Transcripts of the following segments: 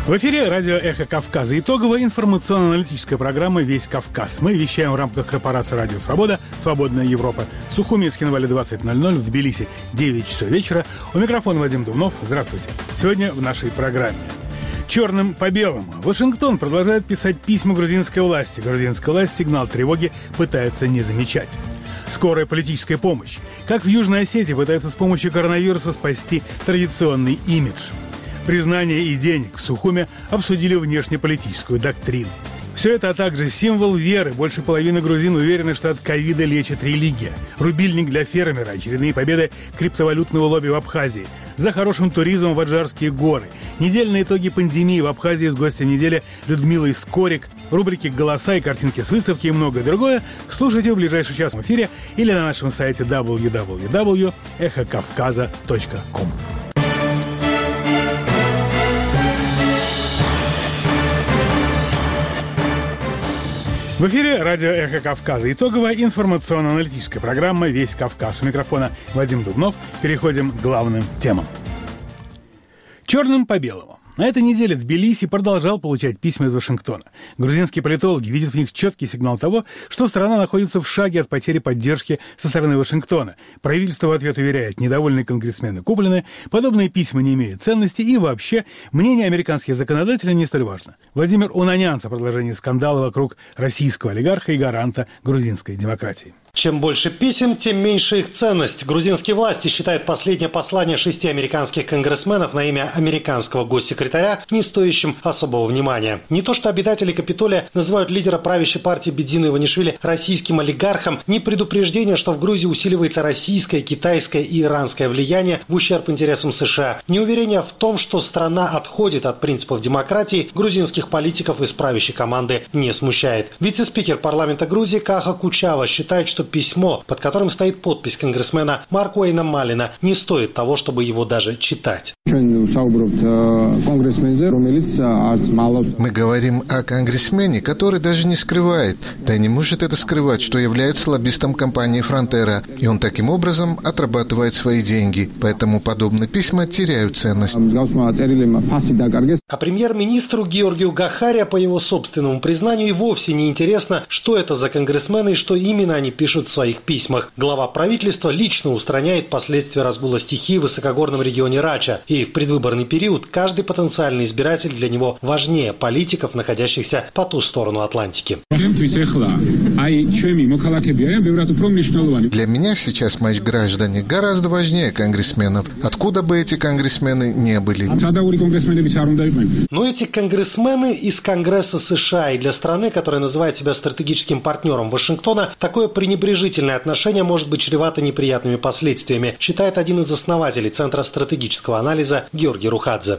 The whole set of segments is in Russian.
В эфире радио «Эхо Кавказа». Итоговая информационно-аналитическая программа «Весь Кавказ». Мы вещаем в рамках корпорации «Радио Свобода», «Свободная Европа». Сухуми, Цхинвали, 20:00, в Тбилиси, 9 часов вечера. У микрофона Вадим Дубнов. Здравствуйте. Сегодня в нашей программе. Черным по белому. Вашингтон продолжает писать письма грузинской власти. Грузинская власть сигнал тревоги пытается не замечать. Скорая политическая помощь. Как в Южной Осетии пытается с помощью коронавируса спасти традиционный имидж. Признание и денег. Сухуми обсудили внешнеполитическую доктрину. Все это, а также символ веры. Больше половины грузин уверены, что от ковида лечит религия. Рубильник для фермера. Очередные победы криптовалютного лобби в Абхазии. За хорошим туризмом в Аджарские горы. Недельные итоги пандемии в Абхазии с гостем недели Людмилой Скорик. Рубрики «Голоса» и картинки с выставки и многое другое слушайте в ближайший час в эфире или на нашем сайте www.эхокавказа.ком. В эфире радио «Эхо Кавказа». Итоговая информационно-аналитическая программа «Весь Кавказ». У микрофона Вадим Дубнов. Переходим к главным темам. Черным по белому. На этой неделе Тбилиси продолжал получать письма из Вашингтона. Грузинские политологи видят в них четкий сигнал того, что страна находится в шаге от потери поддержки со стороны Вашингтона. Правительство в ответ уверяет, недовольные конгрессмены куплены, подобные письма не имеют ценности и вообще мнение американских законодателей не столь важно. Владимир Унанянц о продолжении скандала вокруг российского олигарха и гаранта грузинской демократии. Чем больше писем, тем меньше их ценность. Грузинские власти считают последнее послание 6 американских конгрессменов на имя американского госсекретаря не стоящим особого внимания. Не то что обитатели Капитолия называют лидера правящей партии Бедзину Иванишвили российским олигархом, ни предупреждение, что в Грузии усиливается российское, китайское и иранское влияние в ущерб интересам США, ни уверение в том, что страна отходит от принципов демократии, грузинских политиков из правящей команды не смущает. Вице-спикер парламента Грузии Каха Кучава считает, что письмо, под которым стоит подпись конгрессмена Маркуэйна Малина, не стоит того, чтобы его даже читать. Мы говорим о конгрессмене, который даже не скрывает, да и не может это скрывать, что является лоббистом компании «Фронтера», и он таким образом отрабатывает свои деньги. Поэтому подобные письма теряют ценность. А премьер-министру Георгию Гахария, по его собственному признанию, и вовсе не интересно, что это за конгрессмены и что именно они пишут в своих письмах. Глава правительства лично устраняет последствия разгула стихии в высокогорном регионе Рача. И в предвыборный период каждый потенциальный избиратель для него важнее политиков, находящихся по ту сторону Атлантики. Для меня сейчас мои граждане гораздо важнее конгрессменов, откуда бы эти конгрессмены не были. Но эти конгрессмены из Конгресса США, и для страны, которая называет себя стратегическим партнером Вашингтона, такое пренебрежительное отношение может быть чревато неприятными последствиями, считает один из основателей Центра стратегического анализа Георгий Рухадзе.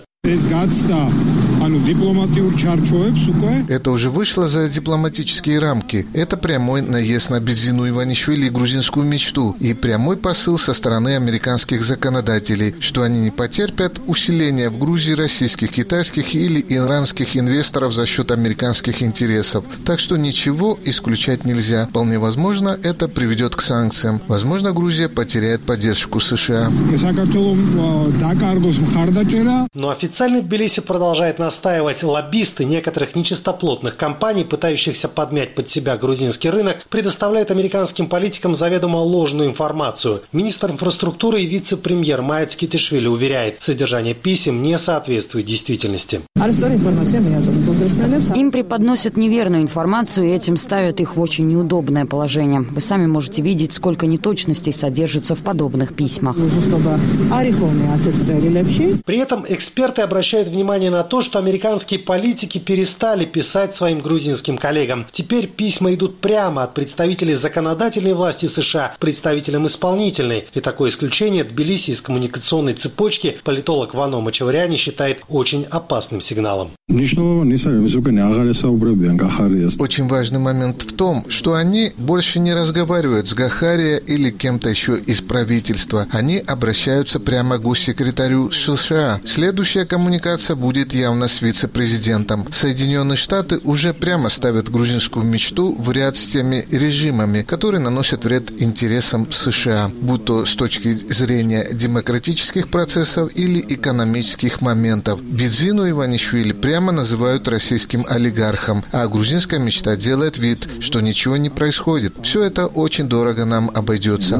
Это уже вышло за дипломатические рамки. Это прямой наезд на Бедзину Иванишвили и грузинскую мечту. И прямой посыл со стороны американских законодателей, что они не потерпят усиления в Грузии российских, китайских или иранских инвесторов за счет американских интересов. Так что ничего исключать нельзя. Вполне возможно, это приведет к санкциям. Возможно, Грузия потеряет поддержку США. Но официальный Тбилиси продолжает настаивать. Лоббисты некоторых нечистоплотных компаний, пытающихся подмять под себя грузинский рынок, предоставляют американским политикам заведомо ложную информацию. Министр инфраструктуры и вице-премьер Майя Цкитишвили уверяет, содержание писем не соответствует действительности. Им преподносят неверную информацию и этим ставят их в очень неудобное положение. Вы сами можете видеть, сколько неточностей содержится в подобных письмах. При этом эксперты обращают внимание на то, что американские политики перестали писать своим грузинским коллегам. Теперь письма идут прямо от представителей законодательной власти США к представителям исполнительной. И такое исключение Тбилиси из коммуникационной цепочки политолог Вано Мачаваряни считает очень опасным сигналом. Очень важный момент в том, что они больше не разговаривают с Гахария или кем-то еще из правительства. Они обращаются прямо к госсекретарю США. Следующая коммуникация будет явно с вице-президентом. Соединенные Штаты уже прямо ставят грузинскую мечту в ряд с теми режимами, которые наносят вред интересам США, будь то с точки зрения демократических процессов или экономических моментов. Бидзину Иванишвили прямо называют российским олигархом, а грузинская мечта делает вид, что ничего не происходит. Все это очень дорого нам обойдется.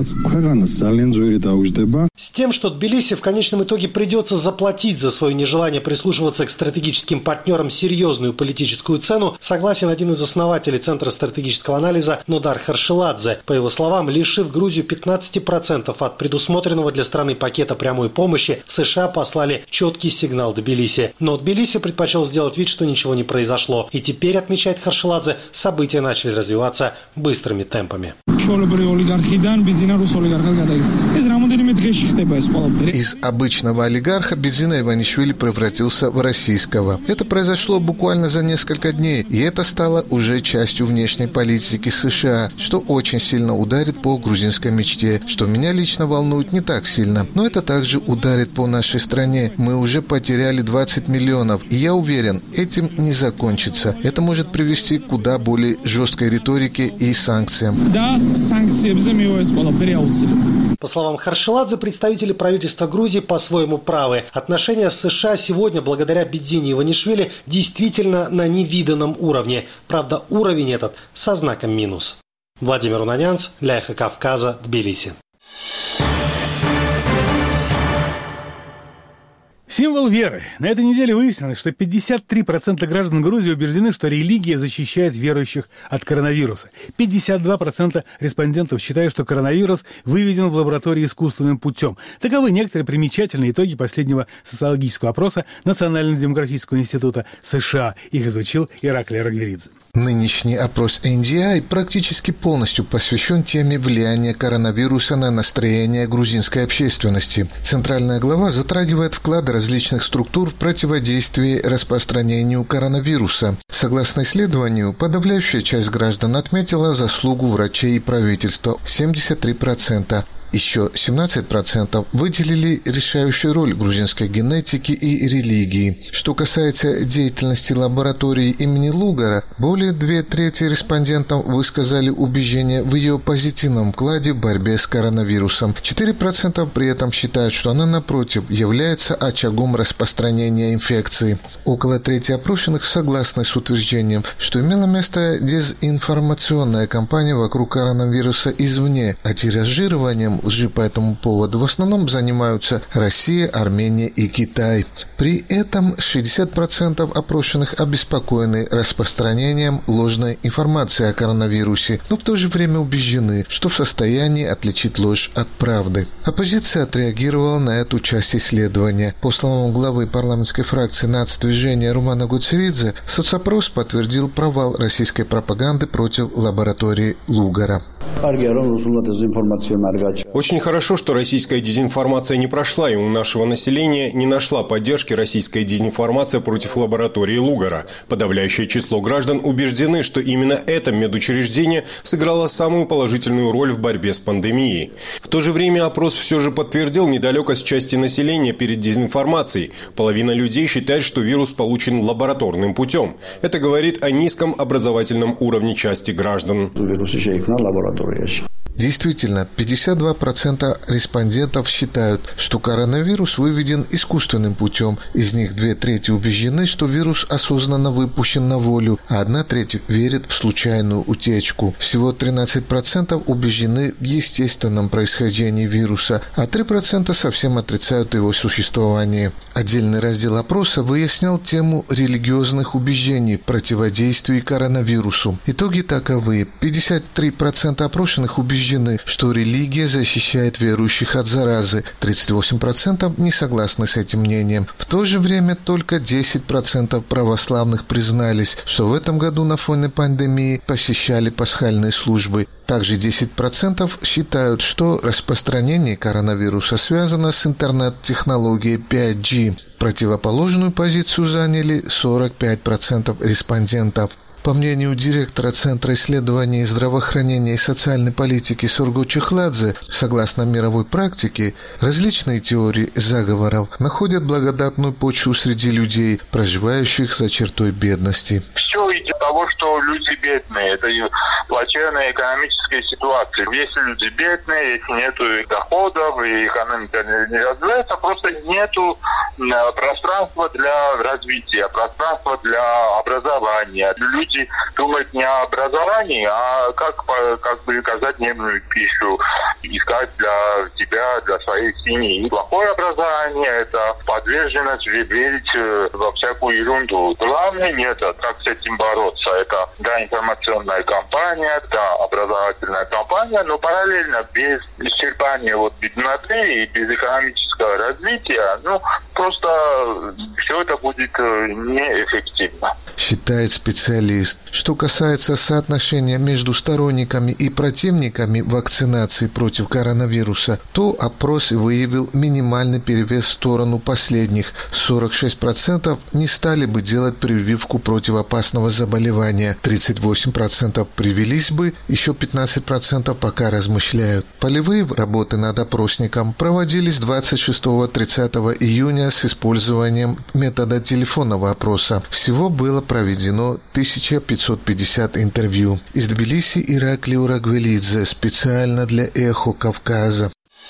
С тем, что Тбилиси в конечном итоге придется заплатить за свое нежелание прислушиваться к стратегическим партнерам серьезную политическую цену, согласен один из основателей Центра стратегического анализа Нодар Харшеладзе. По его словам, лишив Грузию 15% от предусмотренного для страны пакета прямой помощи, США послали четкий сигнал Тбилиси. Но Тбилиси предпочел сделать вид, что ничего не произошло. И теперь, отмечает Харшеладзе, события начали развиваться быстрыми темпами. Из обычного олигарха Бидзина Иванишвили превратился в российского. Это произошло буквально за несколько дней, и это стало уже частью внешней политики США, что очень сильно ударит по грузинской мечте, что меня лично волнует не так сильно. Но это также ударит по нашей стране. Мы уже потеряли 20 миллионов, и я уверен, этим не закончится. Это может привести к куда более жесткой риторике и санкциям. Да, санкции. По словам Харшеладзе, представители правительства Грузии по-своему правы. Отношения с США сегодня, благодаря Бидзине Иванишвили, действительно на невиданном уровне. Правда, уровень этот со знаком минус. Владимир Унанянц, для Эхо Кавказа, Тбилиси. Символ веры. На этой неделе выяснилось, что 53% граждан Грузии убеждены, что религия защищает верующих от коронавируса. 52% респондентов считают, что коронавирус выведен в лаборатории искусственным путем. Таковы некоторые примечательные итоги последнего социологического опроса Национального демократического института США. Их изучил Ираклий Рагверидзе. Нынешний опрос NDI практически полностью посвящен теме влияния коронавируса на настроение грузинской общественности. Центральная глава затрагивает вклады различных структур в противодействии распространению коронавируса. Согласно исследованию, подавляющая часть граждан отметила заслугу врачей и правительства – 73%. Еще 17% выделили решающую роль грузинской генетики и религии. Что касается деятельности лаборатории имени Лугара, более 2/3 респондентов высказали убеждение в ее позитивном вкладе в борьбе с коронавирусом. 4% при этом считают, что она, напротив, является очагом распространения инфекции. Около трети опрошенных согласны с утверждением, что имела место дезинформационная кампания вокруг коронавируса извне, а тиражированием лжи по этому поводу в основном занимаются Россия, Армения и Китай. При этом 60% опрошенных обеспокоены распространением ложной информации о коронавирусе, но в то же время убеждены, что в состоянии отличить ложь от правды. Оппозиция отреагировала на эту часть исследования. По словам главы парламентской фракции нацдвижения Румана Гуцеридзе, соцопрос подтвердил провал российской пропаганды против лаборатории Лугара. Очень хорошо, что российская дезинформация не прошла, и у нашего населения не нашла поддержки российская дезинформация против лаборатории Лугара. Подавляющее число граждан убеждены, что именно это медучреждение сыграло самую положительную роль в борьбе с пандемией. В то же время опрос все же подтвердил недалекость части населения перед дезинформацией. Половина людей считает, что вирус получен лабораторным путем. Это говорит о низком образовательном уровне части граждан. Действительно, 52% респондентов считают, что коронавирус выведен искусственным путем. Из них 2/3 убеждены, что вирус осознанно выпущен на волю, а 1/3 верит в случайную утечку. Всего 13% убеждены в естественном происхождении вируса, а 3% совсем отрицают его существование. Отдельный раздел опроса выяснял тему религиозных убеждений в противодействии коронавирусу. Итоги таковы. 53% опрошенных убеждены, что религия защищает верующих от заразы. 38% не согласны с этим мнением. В то же время только 10% православных признались, что в этом году на фоне пандемии посещали пасхальные службы. Также 10% считают, что распространение коронавируса связано с интернет-технологией 5G. Противоположную позицию заняли 45% респондентов. По мнению директора Центра исследований здравоохранения и социальной политики Сургу Чехладзе, согласно мировой практике, различные теории заговоров находят благодатную почву среди людей, проживающих за чертой бедности. Все из-за того, что люди бедные. Это плачевная экономическая ситуация. Если люди бедные, если нету доходов, и экономика не развивается, просто нету пространства для развития, пространства для образования. Люди думают не о образовании, а как бы казать-дневную пищу искать для себя, для своей семьи. И плохое образование – это подверженность верить во всякую ерунду. Главный метод, как с этим бороться, это информационная кампания, образовательная кампания, но параллельно без исчерпания бедноты и без экономического развития, просто все это будет неэффективно. Считает специалист. Что касается соотношения между сторонниками и противниками вакцинации против коронавируса, то опрос выявил минимальный перевес в сторону последних. 46% не стали бы делать прививку против опасного заболевания, 38% привились бы, еще 15% пока размышляют. Полевые работы над опросником проводились 26-30 июня с использованием метода телефонного опроса. Всего было проведено 1550 интервью. Из Тбилиси Ираклий Урагвелидзе специально для «Эхо Кавказа».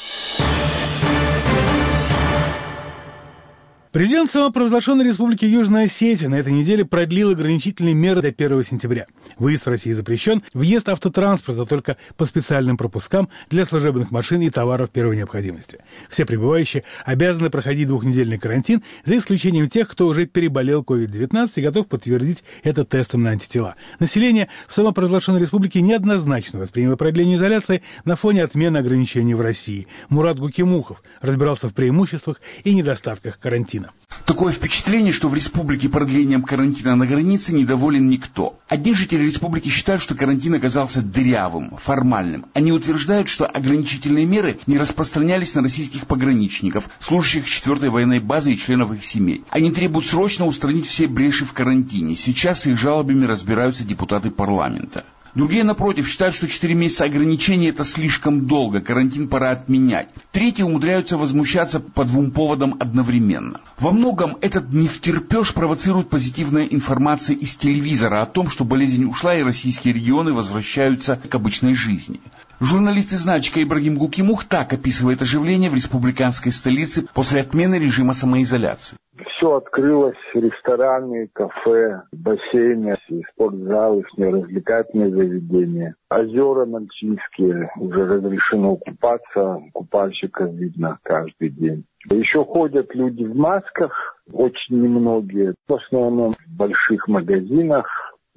Президент самопровозглашенной Республики Южная Осетия на этой неделе продлил ограничительные меры до 1 сентября. Выезд в Россию запрещен, въезд автотранспорта только по специальным пропускам для служебных машин и товаров первой необходимости. Все прибывающие обязаны проходить 2-недельный карантин, за исключением тех, кто уже переболел COVID-19 и готов подтвердить это тестом на антитела. Население в самопровозглашенной республике неоднозначно восприняло продление изоляции на фоне отмены ограничений в России. Мурат Гукимухов разбирался в преимуществах и недостатках карантина. Такое впечатление, что в республике продлением карантина на границе недоволен никто. Одни жители республики считают, что карантин оказался дырявым, формальным. Они утверждают, что ограничительные меры не распространялись на российских пограничников, служащих 4-й военной базы и членов их семей. Они требуют срочно устранить все бреши в карантине. Сейчас с их жалобами разбираются депутаты парламента. Другие, напротив, считают, что 4 месяца ограничений – это слишком долго, карантин пора отменять. Третьи умудряются возмущаться по 2 поводам одновременно. Во многом этот невтерпеж провоцирует позитивная информация из телевизора о том, что болезнь ушла и российские регионы возвращаются к обычной жизни. Журналист из Начика Ибрагим Гукимух так описывает оживление в республиканской столице после отмены режима самоизоляции. Все открылось: рестораны, кафе, бассейны, спортзалы, развлекательные заведения. Озера мальчишские, уже разрешено купаться, купальщиков видно каждый день. Еще ходят люди в масках, очень немногие, в основном в больших магазинах,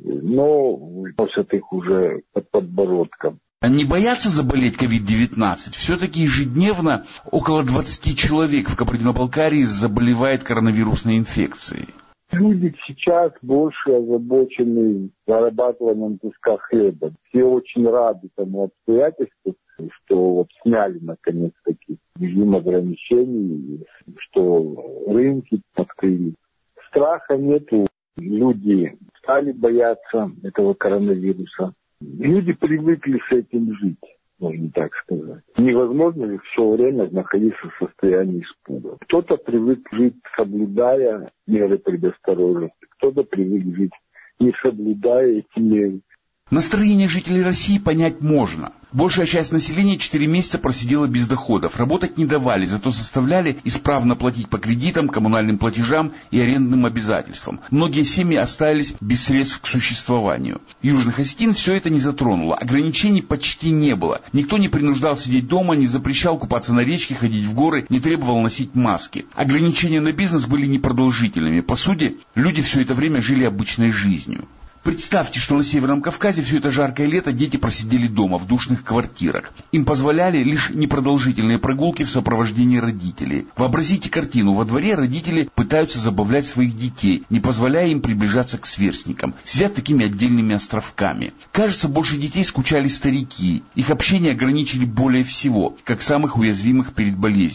но носят их уже под подбородком. Не боятся заболеть COVID-19? Все-таки ежедневно около 20 человек в Кабардино-Балкарии заболевает коронавирусной инфекцией. Люди сейчас больше озабочены зарабатыванием куска хлеба. Все очень рады тому обстоятельству, что сняли наконец-таки режим ограничений, что рынки открыли. Страха нету. Люди стали бояться этого коронавируса. Люди привыкли с этим жить, можно так сказать. Невозможно же все время находиться в состоянии испуга. Кто-то привык жить, соблюдая меры предосторожности, кто-то привык жить, не соблюдая эти меры. Настроение жителей России понять можно. Большая часть населения 4 месяца просидела без доходов. Работать не давали, зато заставляли исправно платить по кредитам, коммунальным платежам и арендным обязательствам. Многие семьи остались без средств к существованию. Южных осетин все это не затронуло. Ограничений почти не было. Никто не принуждал сидеть дома, не запрещал купаться на речке, ходить в горы, не требовал носить маски. Ограничения на бизнес были непродолжительными. По сути, люди все это время жили обычной жизнью. Представьте, что на Северном Кавказе все это жаркое лето дети просидели дома в душных квартирах. Им позволяли лишь непродолжительные прогулки в сопровождении родителей. Вообразите картину. Во дворе родители пытаются забавлять своих детей, не позволяя им приближаться к сверстникам. Сидят такими отдельными островками. Кажется, больше детей скучали старики. Их общение ограничили более всего, как самых уязвимых перед болезнью.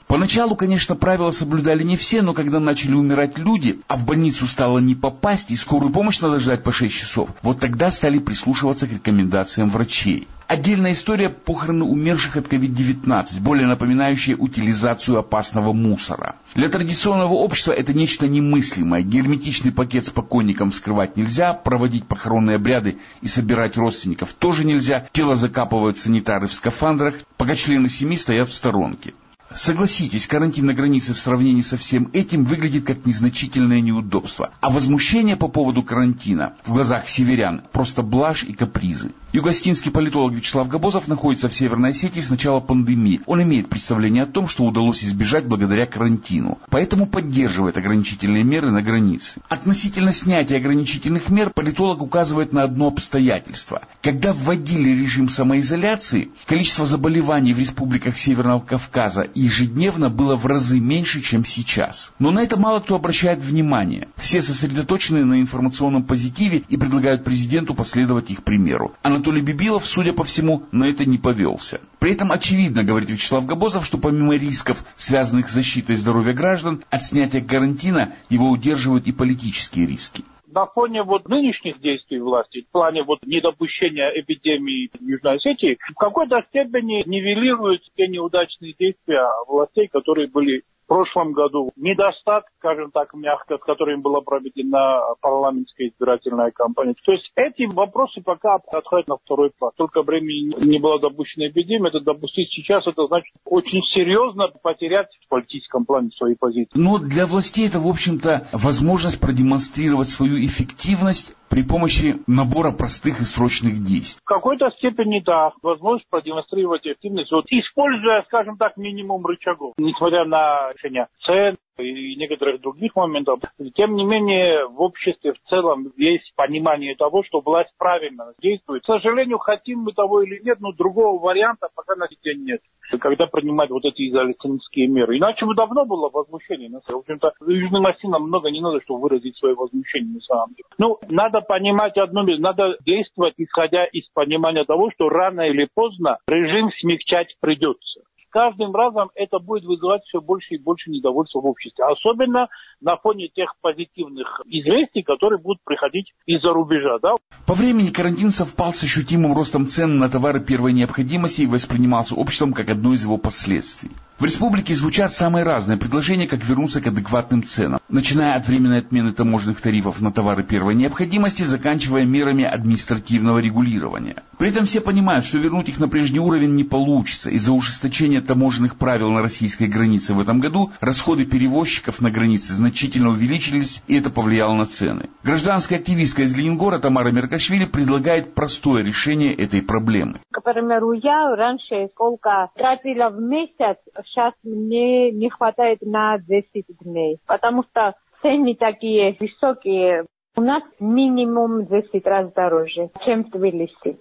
Поначалу, конечно, правила соблюдали не все, но когда начали умирать люди, а в больницу стало не попасть, и скорую помощь надо ждать по 6 часов, вот тогда стали прислушиваться к рекомендациям врачей. Отдельная история — похороны умерших от COVID-19, более напоминающая утилизацию опасного мусора. Для традиционного общества это нечто немыслимое. Герметичный пакет с покойником вскрывать нельзя, проводить похоронные обряды и собирать родственников тоже нельзя, тело закапывают санитары в скафандрах, пока члены семьи стоят в сторонке. Согласитесь, карантин на границе в сравнении со всем этим выглядит как незначительное неудобство. А возмущение по поводу карантина в глазах северян просто блажь и капризы. Юго-остинский политолог Вячеслав Габозов находится в Северной Осетии с начала пандемии. Он имеет представление о том, что удалось избежать благодаря карантину. Поэтому поддерживает ограничительные меры на границе. Относительно снятия ограничительных мер политолог указывает на одно обстоятельство. Когда вводили режим самоизоляции, количество заболеваний в республиках Северного Кавказа ежедневно было в разы меньше, чем сейчас. Но на это мало кто обращает внимание. Все сосредоточены на информационном позитиве и предлагают президенту последовать их примеру. Анатолий Бибилов, судя по всему, на это не повелся. При этом очевидно, говорит Вячеслав Габозов, что помимо рисков, связанных с защитой здоровья граждан, от снятия карантина его удерживают и политические риски. На фоне нынешних действий власти, в плане недопущения эпидемии в Южной Осетии, в какой-то степени нивелируют те неудачные действия властей, которые были в прошлом году. Недостаток, скажем так, мягко, с которым была проведена парламентская избирательная кампания. То есть эти вопросы пока отходят на второй план. Только времени не была допущена эпидемия, это допустить сейчас, это значит очень серьезно потерять в политическом плане свои позиции. Но для властей это, в общем-то, возможность продемонстрировать свою эффективность при помощи набора простых и срочных действий. В какой-то степени, да, возможность продемонстрировать эффективность, используя, скажем так, минимум рычагов, несмотря на решение цен и некоторых других моментов. Тем не менее, в обществе в целом есть понимание того, что власть правильно действует. К сожалению, хотим мы того или нет, но другого варианта пока на сей день нет, когда принимать эти изоляционистские меры. Иначе бы давно было возмущение. В общем-то, южным осетинам много не надо, чтобы выразить свое возмущение на самом деле. Надо понимать одно, надо действовать, исходя из понимания того, что рано или поздно режим смягчать придется. Каждым разом это будет вызывать все больше и больше недовольства в обществе. Особенно на фоне тех позитивных известий, которые будут приходить из-за рубежа. Да? По времени карантин совпал с ощутимым ростом цен на товары первой необходимости и воспринимался обществом как одно из его последствий. В республике звучат самые разные предложения, как вернуться к адекватным ценам, начиная от временной отмены таможенных тарифов на товары первой необходимости, заканчивая мерами административного регулирования. При этом все понимают, что вернуть их на прежний уровень не получится. Из-за ужесточения таможенных правил на российской границе в этом году расходы перевозчиков на границе значительно увеличились, и это повлияло на цены. Гражданская активистка из Ленингора Тамара Меркашвили предлагает простое решение этой проблемы. К примеру, я раньше сколько тратила в месяц, сейчас мне не хватает на 10 дней, потому что цены такие высокие. У нас минимум 10 раз дороже, чем в Тбилиси.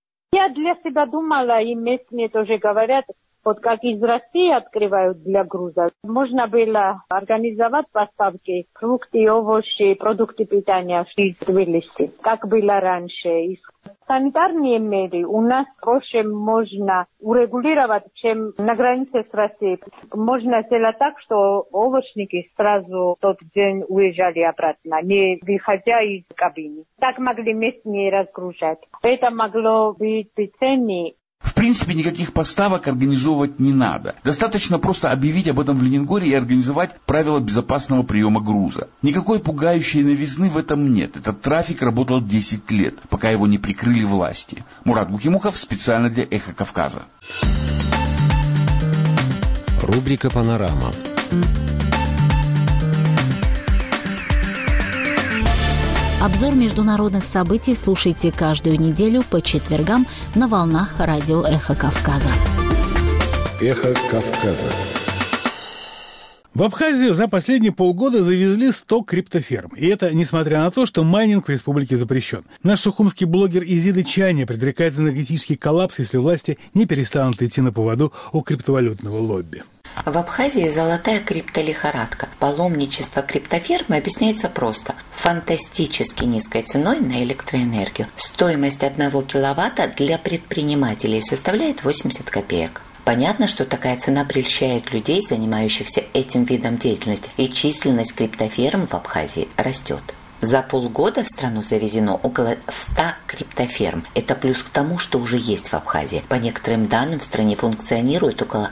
Я для себя думала, и местные тоже говорят, как из России открывают для груза, можно было организовать поставки фрукты, овощи, продукты питания из Тбилиси, как было раньше. Санитарные меры у нас проще можно урегулировать, чем на границе с Россией. Можно сделать так, что овощники сразу в тот день уезжали обратно, не выходя из кабины. Так могли местные разгружать. Это могло быть цены. В принципе, никаких поставок организовывать не надо. Достаточно просто объявить об этом в Ленингоре и организовать правила безопасного приема груза. Никакой пугающей новизны в этом нет. Этот трафик работал 10 лет, пока его не прикрыли власти. Мурат Бухимухов специально для «Эхо Кавказа». Рубрика «Панорама». Обзор международных событий слушайте каждую неделю по четвергам на волнах радио «Эхо Кавказа». «Эхо Кавказа». В Абхазию за последние полгода завезли 100 криптоферм. И это несмотря на то, что майнинг в республике запрещен. Наш сухумский блогер Изида Чаня предрекает энергетический коллапс, если власти не перестанут идти на поводу у криптовалютного лобби. В Абхазии золотая криптолихорадка. Паломничество криптофермы объясняется просто. Фантастически низкой ценой на электроэнергию. Стоимость 1 киловатта для предпринимателей составляет 80 копеек. Понятно, что такая цена прельщает людей, занимающихся этим видом деятельности, и численность криптоферм в Абхазии растет. За полгода в страну завезено около 100 криптоферм. Это плюс к тому, что уже есть в Абхазии. По некоторым данным, в стране функционирует около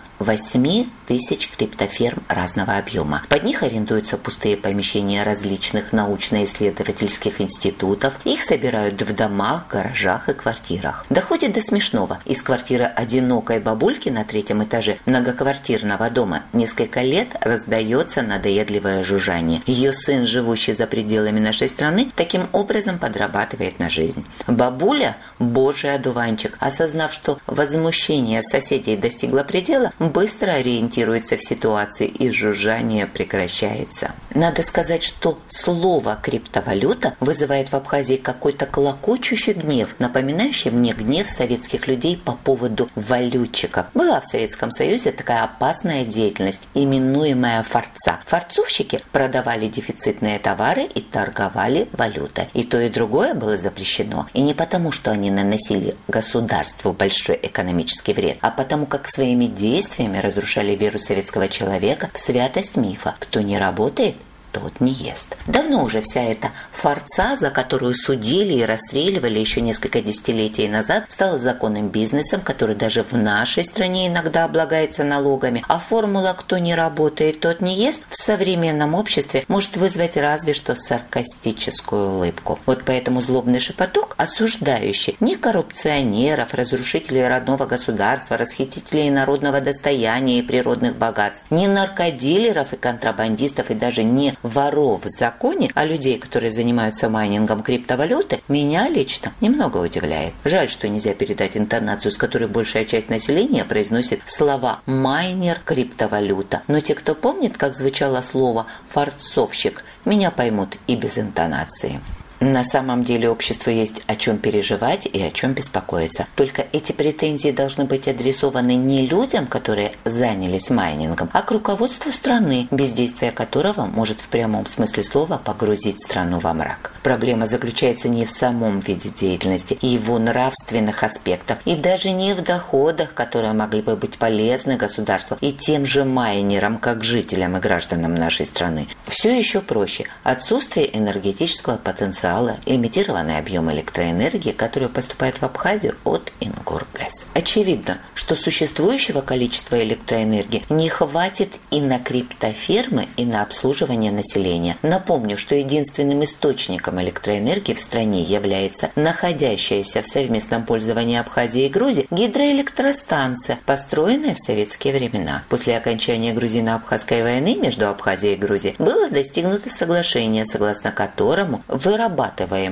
8 тысяч криптоферм разного объема. Под них арендуются пустые помещения различных научно-исследовательских институтов. Их собирают в домах, гаражах и квартирах. Доходит до смешного. Из квартиры одинокой бабульки на 3-м этаже многоквартирного дома несколько лет раздается надоедливое жужжание. Ее сын, живущий за пределами нашей страны, таким образом подрабатывает на жизнь. Бабуля – божий одуванчик. Осознав, что возмущение соседей достигло предела, быстро ориентируется в ситуации, и жужжание прекращается. Надо сказать, что слово «криптовалюта» вызывает в Абхазии какой-то клокочущий гнев, напоминающий мне гнев советских людей по поводу валютчиков. Была в Советском Союзе такая опасная деятельность, именуемая форца. Форцовщики продавали дефицитные товары и торговали валютой. И то, и другое было запрещено. И не потому, что они наносили государству большой экономический вред, а потому как своими действиями разрушали веру советского человека в святость мифа. Кто не работает, тот не ест. Давно уже вся эта форца, за которую судили и расстреливали еще несколько десятилетий назад, стала законным бизнесом, который даже в нашей стране иногда облагается налогами. А формула «кто не работает, тот не ест» в современном обществе может вызвать разве что саркастическую улыбку. Вот поэтому злобный шепоток, осуждающий не коррупционеров, разрушителей родного государства, расхитителей народного достояния и природных богатств, не наркодилеров и контрабандистов, и даже не воров в законе, а людей, которые занимаются майнингом криптовалюты, меня лично немного удивляет. Жаль, что нельзя передать интонацию, с которой большая часть населения произносит слова «майнер», «криптовалюта». Но те, кто помнит, как звучало слово «форцовщик», меня поймут и без интонации. На самом деле обществу есть о чем переживать и о чем беспокоиться. Только эти претензии должны быть адресованы не людям, которые занялись майнингом, а к руководству страны, бездействие которого может в прямом смысле слова погрузить страну во мрак. Проблема заключается не в самом виде деятельности и его нравственных аспектах, и даже не в доходах, которые могли бы быть полезны государству и тем же майнерам, как жителям и гражданам нашей страны. Все еще проще. Отсутствие энергетического потенциала, лимитированный объем электроэнергии, который поступает в Абхазию от Ингургэс. Очевидно, что существующего количества электроэнергии не хватит и на криптофермы, и на обслуживание населения. Напомню, что единственным источником электроэнергии в стране является находящаяся в совместном пользовании Абхазии и Грузии гидроэлектростанция, построенная в советские времена. После окончания грузино-абхазской войны между Абхазией и Грузией было достигнуто соглашение, согласно которому вырабатываемая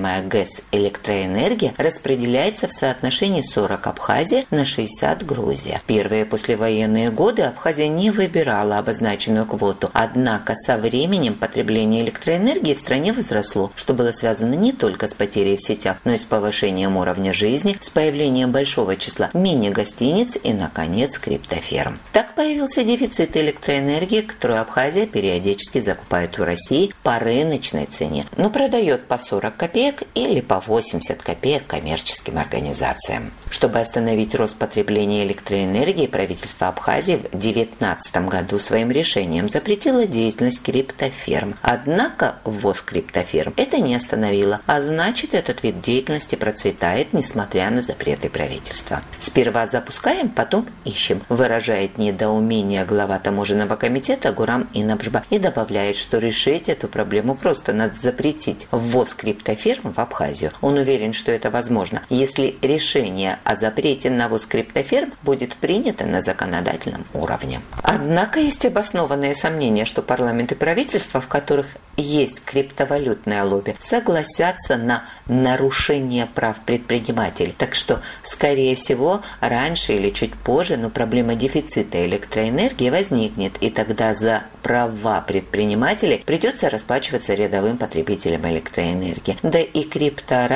ГЭС электроэнергия распределяется в соотношении 40 Абхазия на 60 Грузия. Первые послевоенные годы Абхазия не выбирала обозначенную квоту, однако со временем потребление электроэнергии в стране возросло, что было связано не только с потерей в сетях, но и с повышением уровня жизни, с появлением большого числа мини-гостиниц и, наконец, криптоферм. Так появился дефицит электроэнергии, которую Абхазия периодически закупает у России по рыночной цене, но продает по 40 копеек или по 80 копеек коммерческим организациям. Чтобы остановить рост потребления электроэнергии, правительство Абхазии в 2019 году своим решением запретило деятельность криптоферм. Однако ввоз криптоферм это не остановило, а значит, этот вид деятельности процветает, несмотря на запреты правительства. Сперва запускаем, потом ищем, выражает недоумение глава таможенного комитета Гурам Инабжба и добавляет, что решить эту проблему просто надо запретить ввоз криптоферм в Абхазию. Он уверен, что это возможно, если решение о запрете на ввоз криптоферм будет принято на законодательном уровне. Однако есть обоснованные сомнения, что парламент и правительство, в которых есть криптовалютное лобби, согласятся на нарушение прав предпринимателей. Так что, скорее всего, раньше или чуть позже, но проблема дефицита электроэнергии возникнет, и тогда за права предпринимателей придется расплачиваться рядовым потребителям электроэнергии. Да и крипторай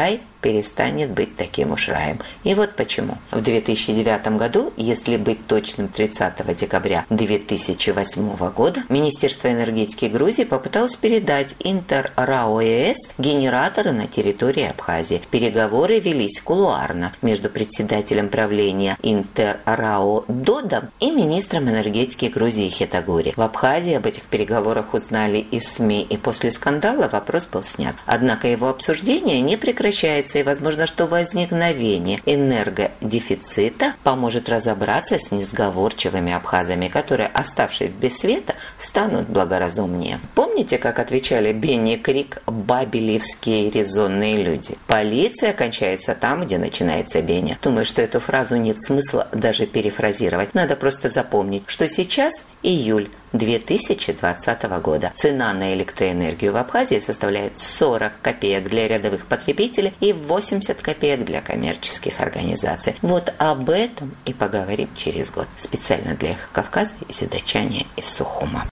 перестанет быть таким уж раем. И вот почему. В 2009 году, если быть точным, 30 декабря 2008 года, Министерство энергетики Грузии попыталось передать Интер-РАО ЭС генераторы на территории Абхазии. Переговоры велись кулуарно между председателем правления Интер-РАО Додом и министром энергетики Грузии Хетагури. В Абхазии об этих переговорах узнали из СМИ, и после скандала вопрос был снят. Однако его обсуждение не прекращается, и возможно, что возникновение энергодефицита поможет разобраться с несговорчивыми абхазами, которые, оставшись без света, станут благоразумнее. Помните, как отвечали Бенни Крик бабелевские резонные люди? Полиция кончается там, где начинается Беня. Думаю, что эту фразу нет смысла даже перефразировать. Надо просто запомнить, что сейчас июль 2020 года. Цена на электроэнергию в Абхазии составляет 40 копеек для рядовых потребителей и 80 копеек для коммерческих организаций. Вот об этом и поговорим через год. Специально для Эхо Кавказа из Дачани из Сухума.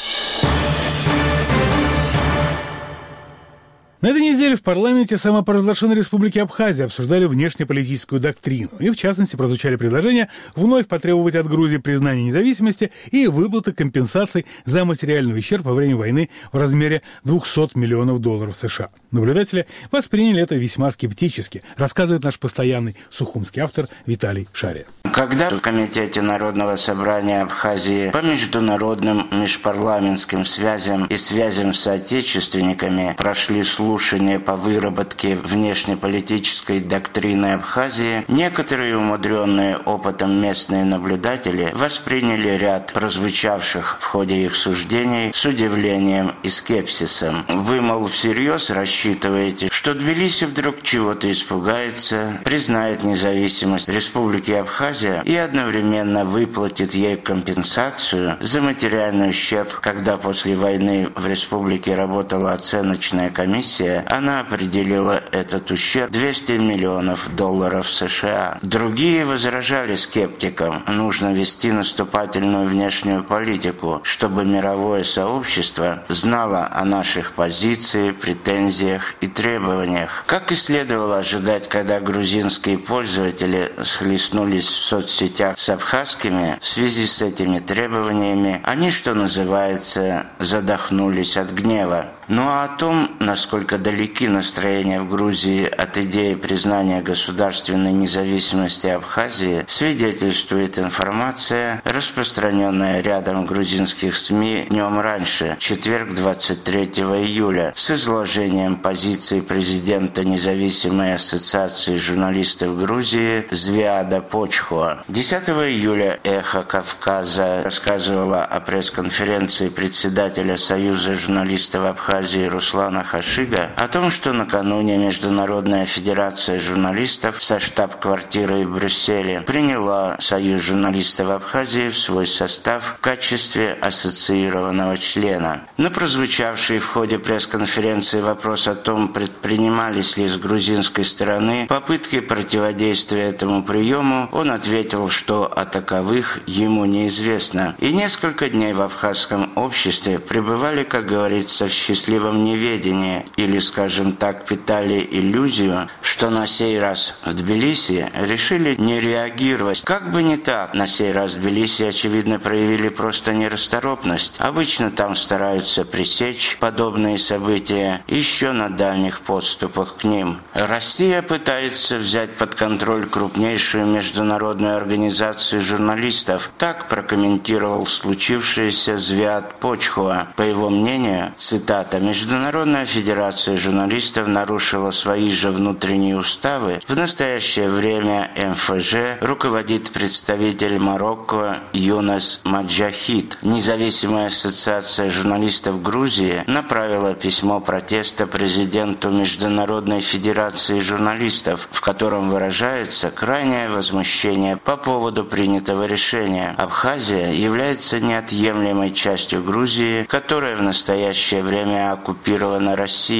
На этой неделе в парламенте самопровозглашенной Республики Абхазия обсуждали внешнеполитическую доктрину. И, в частности, прозвучали предложения вновь потребовать от Грузии признания независимости и выплаты компенсаций за материальный ущерб во время войны в размере $200 миллионов США. Наблюдатели восприняли это весьма скептически, рассказывает наш постоянный сухумский автор Виталий Шария. Когда в Комитете Народного собрания Абхазии по международным межпарламентским связям и связям с соотечественниками прошли слушания по выработке внешнеполитической доктрины Абхазии, некоторые умудренные опытом местные наблюдатели восприняли ряд прозвучавших в ходе их суждений с удивлением и скепсисом. Вы, мол, всерьез рассчитываете, что Тбилиси вдруг чего-то испугается, признает независимость Республики Абхазия и одновременно выплатит ей компенсацию за материальный ущерб, когда после войны в республике работала оценочная комиссия, она определила этот ущерб $200 миллионов США. Другие возражали скептикам, нужно вести наступательную внешнюю политику, чтобы мировое сообщество знало о наших позициях, претензиях и требованиях. Как и следовало ожидать, когда грузинские пользователи схлестнулись в соцсетях с абхазскими, в связи с этими требованиями, они, что называется, задохнулись от гнева. Ну а о том, насколько далеки настроения в Грузии от идеи признания государственной независимости Абхазии, свидетельствует информация, распространенная рядом грузинских СМИ днем раньше, четверг 23 июля, с изложением позиции президента Независимой ассоциации журналистов Грузии Звиада Почхуа. 10 июля «Эхо Кавказа» рассказывала о пресс-конференции председателя Союза журналистов Абхазии Руслана Хашига о том, что накануне Международная федерация журналистов со штаб-квартирой в Брюсселе приняла Союз журналистов Абхазии в свой состав в качестве ассоциированного члена. На прозвучавший в ходе пресс-конференции вопрос о том, предпринимались ли с грузинской стороны попытки противодействия этому приему, он ответил, что о таковых ему неизвестно. И несколько дней в абхазском обществе пребывали, как говорится, в счастливом неведении, или, скажем так, питали иллюзию, что на сей раз в Тбилиси решили не реагировать. Как бы не так, на сей раз в Тбилиси, очевидно, проявили просто нерасторопность. Обычно там стараются пресечь подобные события еще на дальних подступах к ним. Россия пытается взять под контроль крупнейшую международную организацию журналистов. Так прокомментировал случившееся Звиад Почхуа. По его мнению, цитата, «Международная федерация журналистов нарушила свои же внутренние уставы. В настоящее время МФЖ руководит представитель Марокко Юнас Маджахид. Независимая ассоциация журналистов Грузии направила письмо протеста президенту Международной федерации журналистов, в котором выражается крайнее возмущение по поводу принятого решения. Абхазия является неотъемлемой частью Грузии, которая в настоящее время оккупирована Россией.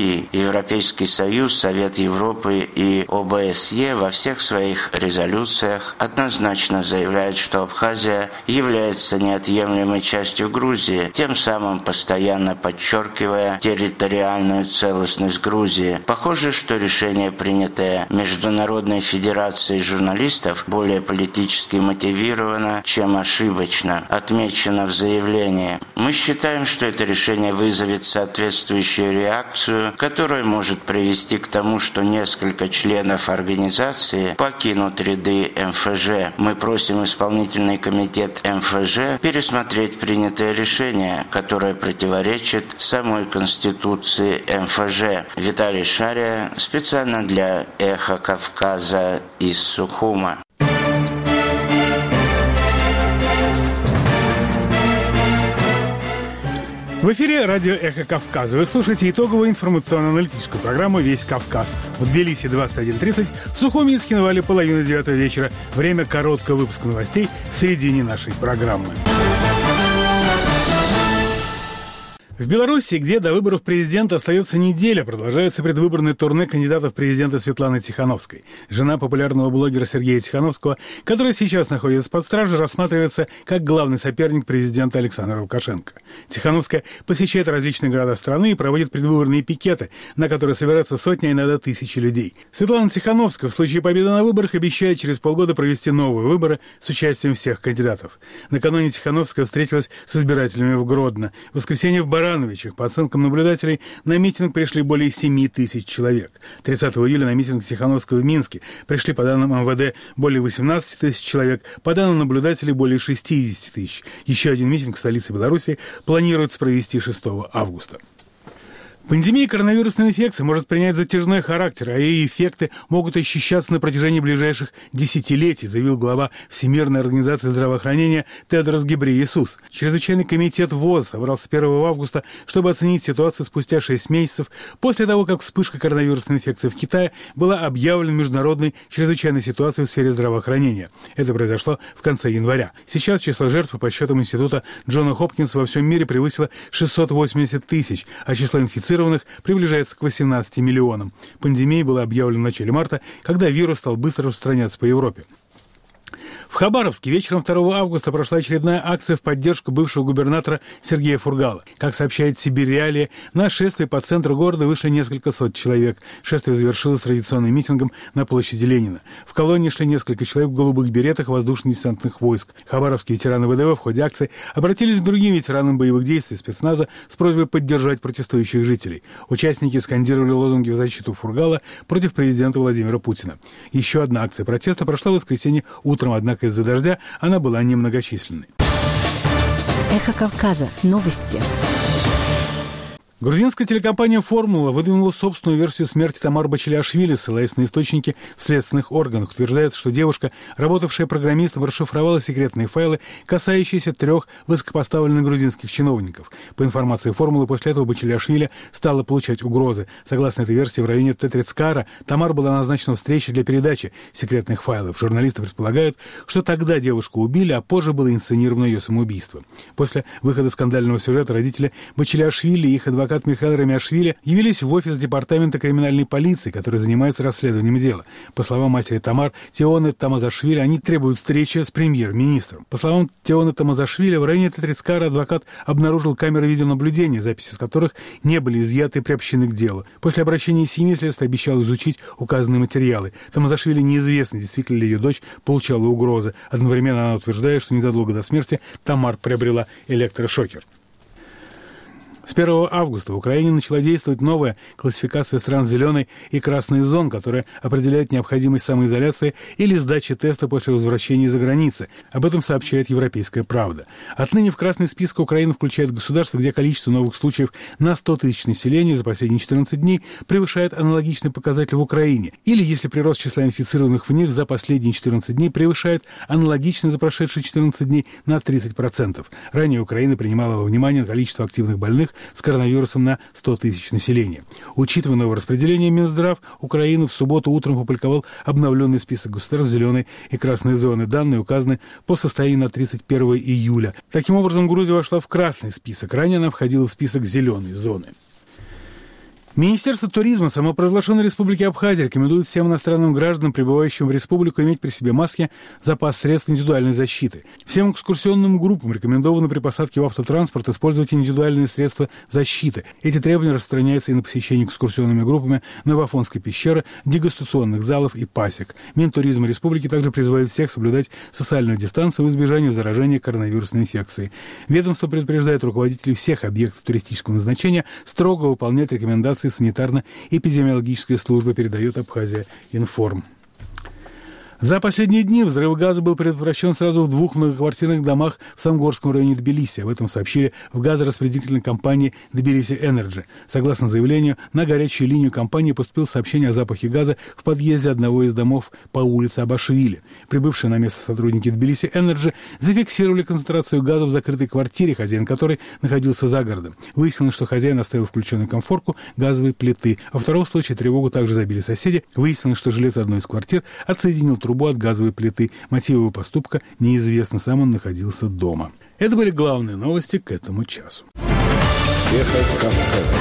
России, Европейский Союз, Совет Европы и ОБСЕ во всех своих резолюциях однозначно заявляют, что Абхазия является неотъемлемой частью Грузии, тем самым постоянно подчеркивая территориальную целостность Грузии. Похоже, что решение, принятое Международной Федерацией журналистов, более политически мотивировано, чем ошибочно, отмечено в заявлении. Мы считаем, что это решение вызовет соответствующую реакцию, которая может привести к тому, что несколько членов организации покинут ряды МФЖ. Мы просим исполнительный комитет МФЖ пересмотреть принятое решение, которое противоречит самой Конституции МФЖ. Виталий Шария, специально для «Эхо Кавказа» из Сухума. В эфире радио «Эхо Кавказа». Вы слушаете итоговую информационно-аналитическую программу «Весь Кавказ». В Тбилиси 21:30, в Сухуминске на Вале 8:30 вечера. Время короткого выпуска новостей в середине нашей программы. В Беларуси, где до выборов президента остается неделя, продолжается предвыборное турне кандидатов в президенты Светланы Тихановской. Жена популярного блогера Сергея Тихановского, который сейчас находится под стражей, рассматривается как главный соперник президента Александра Лукашенко. Тихановская посещает различные города страны и проводит предвыборные пикеты, на которые собираются сотни, а иногда тысячи людей. Светлана Тихановская в случае победы на выборах обещает через полгода провести новые выборы с участием всех кандидатов. Накануне Тихановская встретилась с избирателями в Гродно. В воскресенье в Барановичах, по оценкам наблюдателей, на митинг пришли более 7 тысяч человек. 30 июля на митинг Тихановского в Минске пришли, по данным МВД, более 18 тысяч человек, по данным наблюдателей, более 60 тысяч. Еще один митинг в столице Беларуси планируется провести 6 августа. Пандемия коронавирусной инфекции может принять затяжной характер, а ее эффекты могут ощущаться на протяжении ближайших десятилетий, заявил глава Всемирной организации здравоохранения Тедрос Гебрейесус. Чрезвычайный комитет ВОЗ собрался 1 августа, чтобы оценить ситуацию спустя 6 месяцев после того, как вспышка коронавирусной инфекции в Китае была объявлена международной чрезвычайной ситуацией в сфере здравоохранения. Это произошло в конце января. Сейчас число жертв по подсчетам Института Джона Хопкинса во всем мире превысило 680 тысяч, а число инфицированных приближается к 18 миллионам. Пандемия была объявлена в начале марта, когда вирус стал быстро распространяться по Европе. В Хабаровске вечером 2 августа прошла очередная акция в поддержку бывшего губернатора Сергея Фургала. Как сообщает Сибирь Реалии, на шествие по центру города вышли несколько сот человек. Шествие завершилось традиционным митингом на площади Ленина. В колонне шли несколько человек в голубых беретах воздушно-десантных войск. Хабаровские ветераны ВДВ в ходе акции обратились к другим ветеранам боевых действий спецназа с просьбой поддержать протестующих жителей. Участники скандировали лозунги в защиту Фургала против президента Владимира Путина. Еще одна акция протеста прошла в воскресенье утром, однако из-за дождя она была немногочисленной. Эхо Кавказа. Новости. Грузинская телекомпания «Формула» выдвинула собственную версию смерти Тамар Бачилашвили, ссылаясь на источники в следственных органах. Утверждается, что девушка, работавшая программистом, расшифровала секретные файлы, касающиеся 3 высокопоставленных грузинских чиновников. По информации «Формулы», после этого Бачилашвили стала получать угрозы. Согласно этой версии, в районе Тетрицкара Тамар была назначена встреча для передачи секретных файлов. Журналисты предполагают, что тогда девушку убили, а позже было инсценировано ее самоубийство. После выхода скандального сюжета родители Бачилашвили и их адвокат Михаил Рамиашвили явились в офис департамента криминальной полиции, который занимается расследованием дела. По словам матери Тамар, Теоны Тамазашвили, они требуют встречи с премьер-министром. По словам Теоны Тамазашвили, в районе Тетрицкара адвокат обнаружил камеры видеонаблюдения, записи с которых не были изъяты и приобщены к делу. После обращения семьи следствие обещало изучить указанные материалы. Тамазашвили неизвестно, действительно ли ее дочь получала угрозы. Одновременно она утверждает, что незадолго до смерти Тамар приобрела электрошокер. С 1 августа в Украине начала действовать новая классификация стран зеленой и красной зон, которая определяет необходимость самоизоляции или сдачи теста после возвращения из-за границы. Об этом сообщает «Европейская правда». Отныне в красный список Украины включает государства, где количество новых случаев на 100 тысяч населения за последние 14 дней превышает аналогичный показатель в Украине, или если прирост числа инфицированных в них за последние 14 дней превышает аналогичный за прошедшие 14 дней на 30%. Ранее Украина принимала во внимание количество активных больных с коронавирусом на 100 тысяч населения. Учитывая новое распределение, Минздрав Украины в субботу утром опубликовал обновленный список государств зеленой и красной зоны. Данные указаны по состоянию на 31 июля. Таким образом, Грузия вошла в красный список. Ранее она входила в список зеленой зоны. Министерство туризма самопровозглашенной Республики Абхазия рекомендует всем иностранным гражданам, прибывающим в республику, иметь при себе маски, запас средств индивидуальной защиты. Всем экскурсионным группам рекомендовано при посадке в автотранспорт использовать индивидуальные средства защиты. Эти требования распространяются и на посещение экскурсионными группами Новоафонской пещеры, дегустационных залов и пасек. Минтуризма республики также призывает всех соблюдать социальную дистанцию в избежании заражения коронавирусной инфекцией. Ведомство предупреждает руководителей всех объектов туристического назначения строго выполнять рекомендации санитарно-эпидемиологической службы, передает Абхазия Информ. За последние дни взрыв газа был предотвращен сразу в 2 многоквартирных домах в Самгорском районе Тбилиси. Об этом сообщили в газораспределительной компании Тбилиси Энерджи. Согласно заявлению, на горячую линию компании поступило сообщение о запахе газа в подъезде одного из домов по улице Абашвили. Прибывшие на место сотрудники Тбилиси Энерджи зафиксировали концентрацию газа в закрытой квартире, хозяин которой находился за городом. Выяснилось, что хозяин оставил включенную комфорку газовой плиты. Во втором случае тревогу также забили соседи. Выяснилось, что жилец одной из квартир отсоединил трубу от газовой плиты. Мотив его поступка неизвестно, сам он находился дома. Это были главные новости к этому часу. Эхо Кавказа.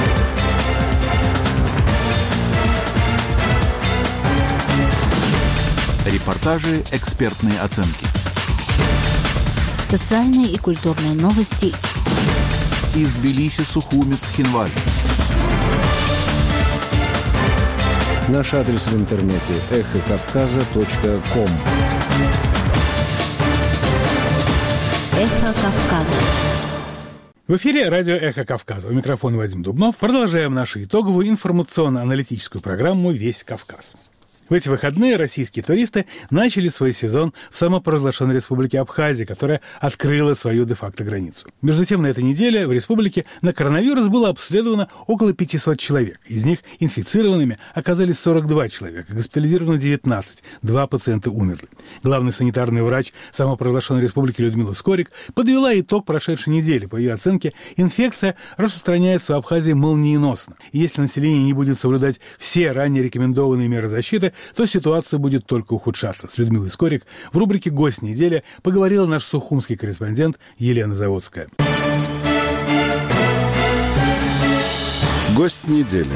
Репортажи, экспертные оценки. Социальные и культурные новости. Из Тбилиси, Сухумец, Хинвали. Наш адрес в интернете эхокавказа.ком. Эхо Кавказа. В эфире радио «Эхо Кавказа». У микрофона Вадим Дубнов. Продолжаем нашу итоговую информационно-аналитическую программу «Весь Кавказ». В эти выходные российские туристы начали свой сезон в самопровозглашенной Республике Абхазия, которая открыла свою де-факто границу. Между тем, на этой неделе в республике на коронавирус было обследовано около 500 человек. Из них инфицированными оказались 42 человека, госпитализировано 19, 2 пациента умерли. Главный санитарный врач самопровозглашенной Республики Людмила Скорик подвела итог прошедшей недели. По ее оценке, инфекция распространяется в Абхазии молниеносно. И если население не будет соблюдать все ранее рекомендованные меры защиты, то ситуация будет только ухудшаться. С Людмилой Скорик в рубрике «Гость недели» поговорила наш сухумский корреспондент Елена Заводская. Гость недели.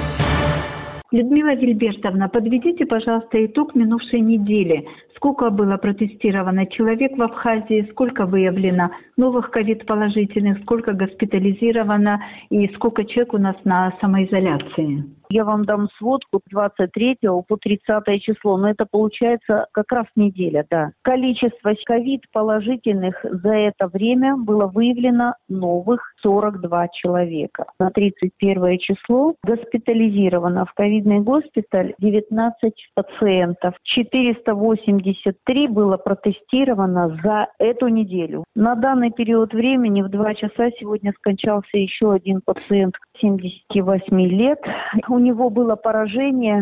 Людмила Вильбертовна, подведите, пожалуйста, итог минувшей недели. Сколько было протестировано человек в Абхазии, сколько выявлено новых ковид-положительных, сколько госпитализировано и сколько человек у нас на самоизоляции? Я вам дам сводку 23 по 30 число, но это получается как раз неделя, да. Количество ковид-положительных за это время было выявлено новых 42 человека. На 31 число госпитализировано в ковидный госпиталь 19 пациентов. 483 было протестировано за эту неделю. На данный период времени в 2 часа сегодня скончался еще один пациент 78 лет. У него было поражение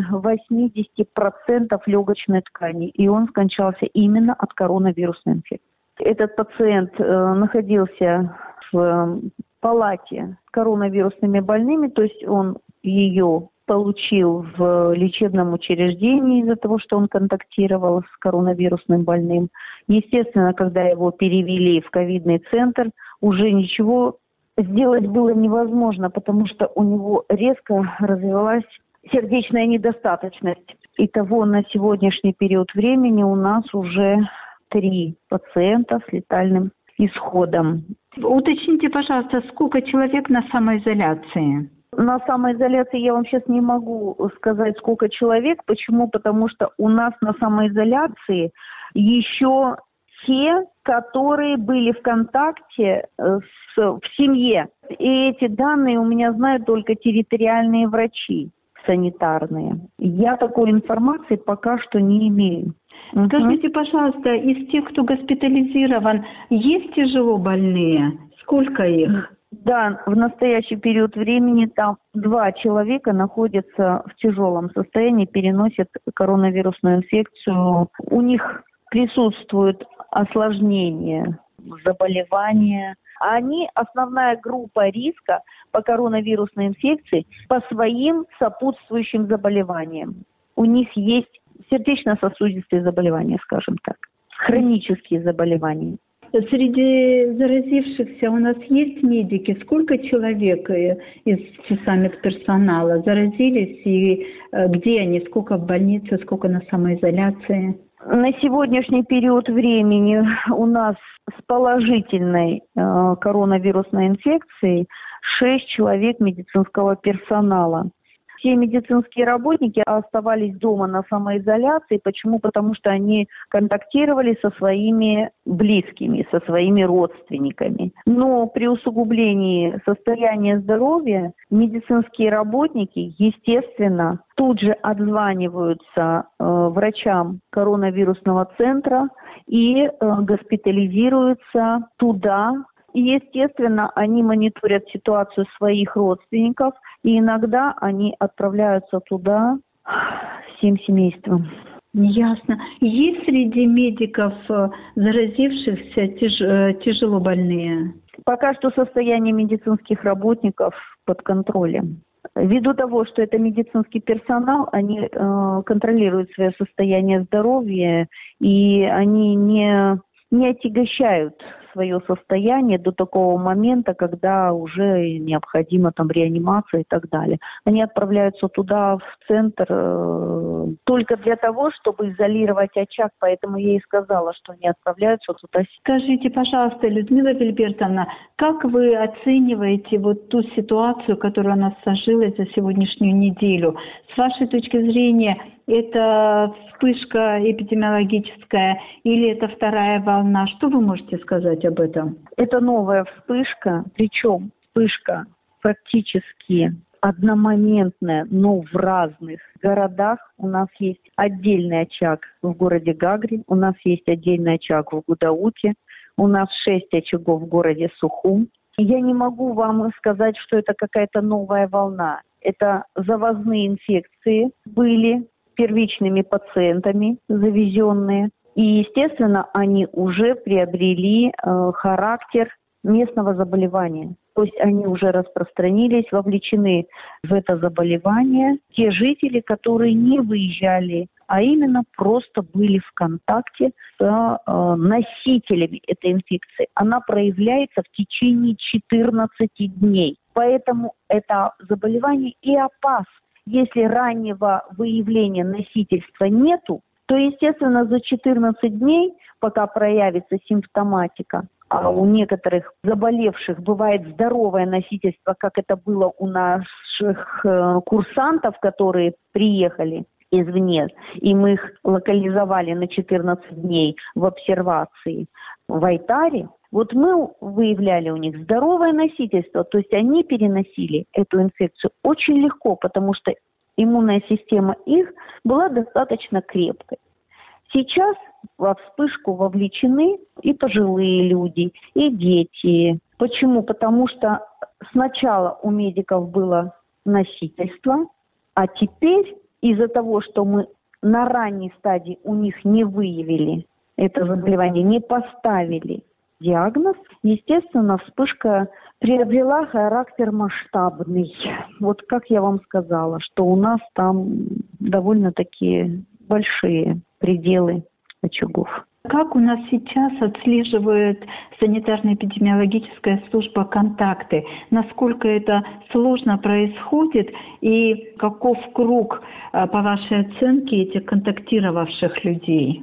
80% легочной ткани, и он скончался именно от коронавирусной инфекции. Этот пациент находился в палате с коронавирусными больными, то есть он ее получил в лечебном учреждении из-за того, что он контактировал с коронавирусным больным. Естественно, когда его перевели в ковидный центр, уже ничего сделать было невозможно, потому что у него резко развилась сердечная недостаточность. Итого на сегодняшний период времени у нас уже 3 пациента с летальным исходом. Уточните, пожалуйста, сколько человек на самоизоляции? На самоизоляции я вам сейчас не могу сказать, сколько человек. Почему? Потому что у нас на самоизоляции еще те, которые были в контакте в семье. И эти данные у меня знают только территориальные врачи санитарные. Я такой информации пока что не имею. Скажите, пожалуйста, из тех, кто госпитализирован, есть тяжело больные? Сколько их? Да, в настоящий период времени там 2 человека находятся в тяжелом состоянии, переносят коронавирусную инфекцию. У них присутствуют осложнения заболевания. Они основная группа риска по коронавирусной инфекции по своим сопутствующим заболеваниям. У них есть сердечно-сосудистые заболевания, скажем так, хронические заболевания. Среди заразившихся у нас есть медики? Сколько человек из числа медперсонала заразились и где они? Сколько в больнице, сколько на самоизоляции? На сегодняшний период времени у нас с положительной коронавирусной инфекцией 6 человек медицинского персонала. Все медицинские работники оставались дома на самоизоляции. Почему? Потому что они контактировали со своими близкими, со своими родственниками. Но при усугублении состояния здоровья медицинские работники, естественно, тут же отзваниваются врачам коронавирусного центра и госпитализируются туда. И, естественно, они мониторят ситуацию своих родственников, и иногда они отправляются туда всем семейством. Ясно. Есть среди медиков заразившихся тяжело больные? Пока что состояние медицинских работников под контролем. Ввиду того, что это медицинский персонал, они контролируют свое состояние здоровья, и они не отягощают свое состояние до такого момента, когда уже необходима там реанимация и так далее. Они отправляются туда, в центр, только для того, чтобы изолировать очаг, поэтому я и сказала, что они отправляются туда. Скажите, пожалуйста, Людмила Вильбертовна, как вы оцениваете вот ту ситуацию, которая у нас сложилась за сегодняшнюю неделю? С вашей точки зрения, это вспышка эпидемиологическая или это вторая волна? Что вы можете сказать об этом? Это новая вспышка, причем вспышка практически одномоментная, но в разных городах. У нас есть отдельный очаг в городе Гагре, у нас есть отдельный очаг в Гудауте, у нас 6 очагов в городе Сухум. Я не могу вам сказать, что это какая-то новая волна. Это завозные инфекции были первичными пациентами, завезенные. И, естественно, они уже приобрели характер местного заболевания. То есть они уже распространились, вовлечены в это заболевание те жители, которые не выезжали, а именно просто были в контакте с носителями этой инфекции. Она проявляется в течение 14 дней. Поэтому это заболевание и опасно. Если раннего выявления носительства нету, то, естественно, за 14 дней, пока проявится симптоматика, а у некоторых заболевших бывает здоровое носительство, как это было у наших курсантов, которые приехали извне, и мы их локализовали на 14 дней в обсервации в Айтаре. Вот мы выявляли у них здоровое носительство, то есть они переносили эту инфекцию очень легко, потому что иммунная система их была достаточно крепкой. Сейчас во вспышку вовлечены и пожилые люди, и дети. Почему? Потому что сначала у медиков было носительство, а теперь из-за того, что мы на ранней стадии у них не выявили это заболевание, не поставили диагноз, естественно, вспышка приобрела характер масштабный. Вот как я вам сказала, что у нас там довольно-таки большие пределы очагов. Как у нас сейчас отслеживает санитарно-эпидемиологическая служба контакты? Насколько это сложно происходит и каков круг, по вашей оценке, этих контактировавших людей?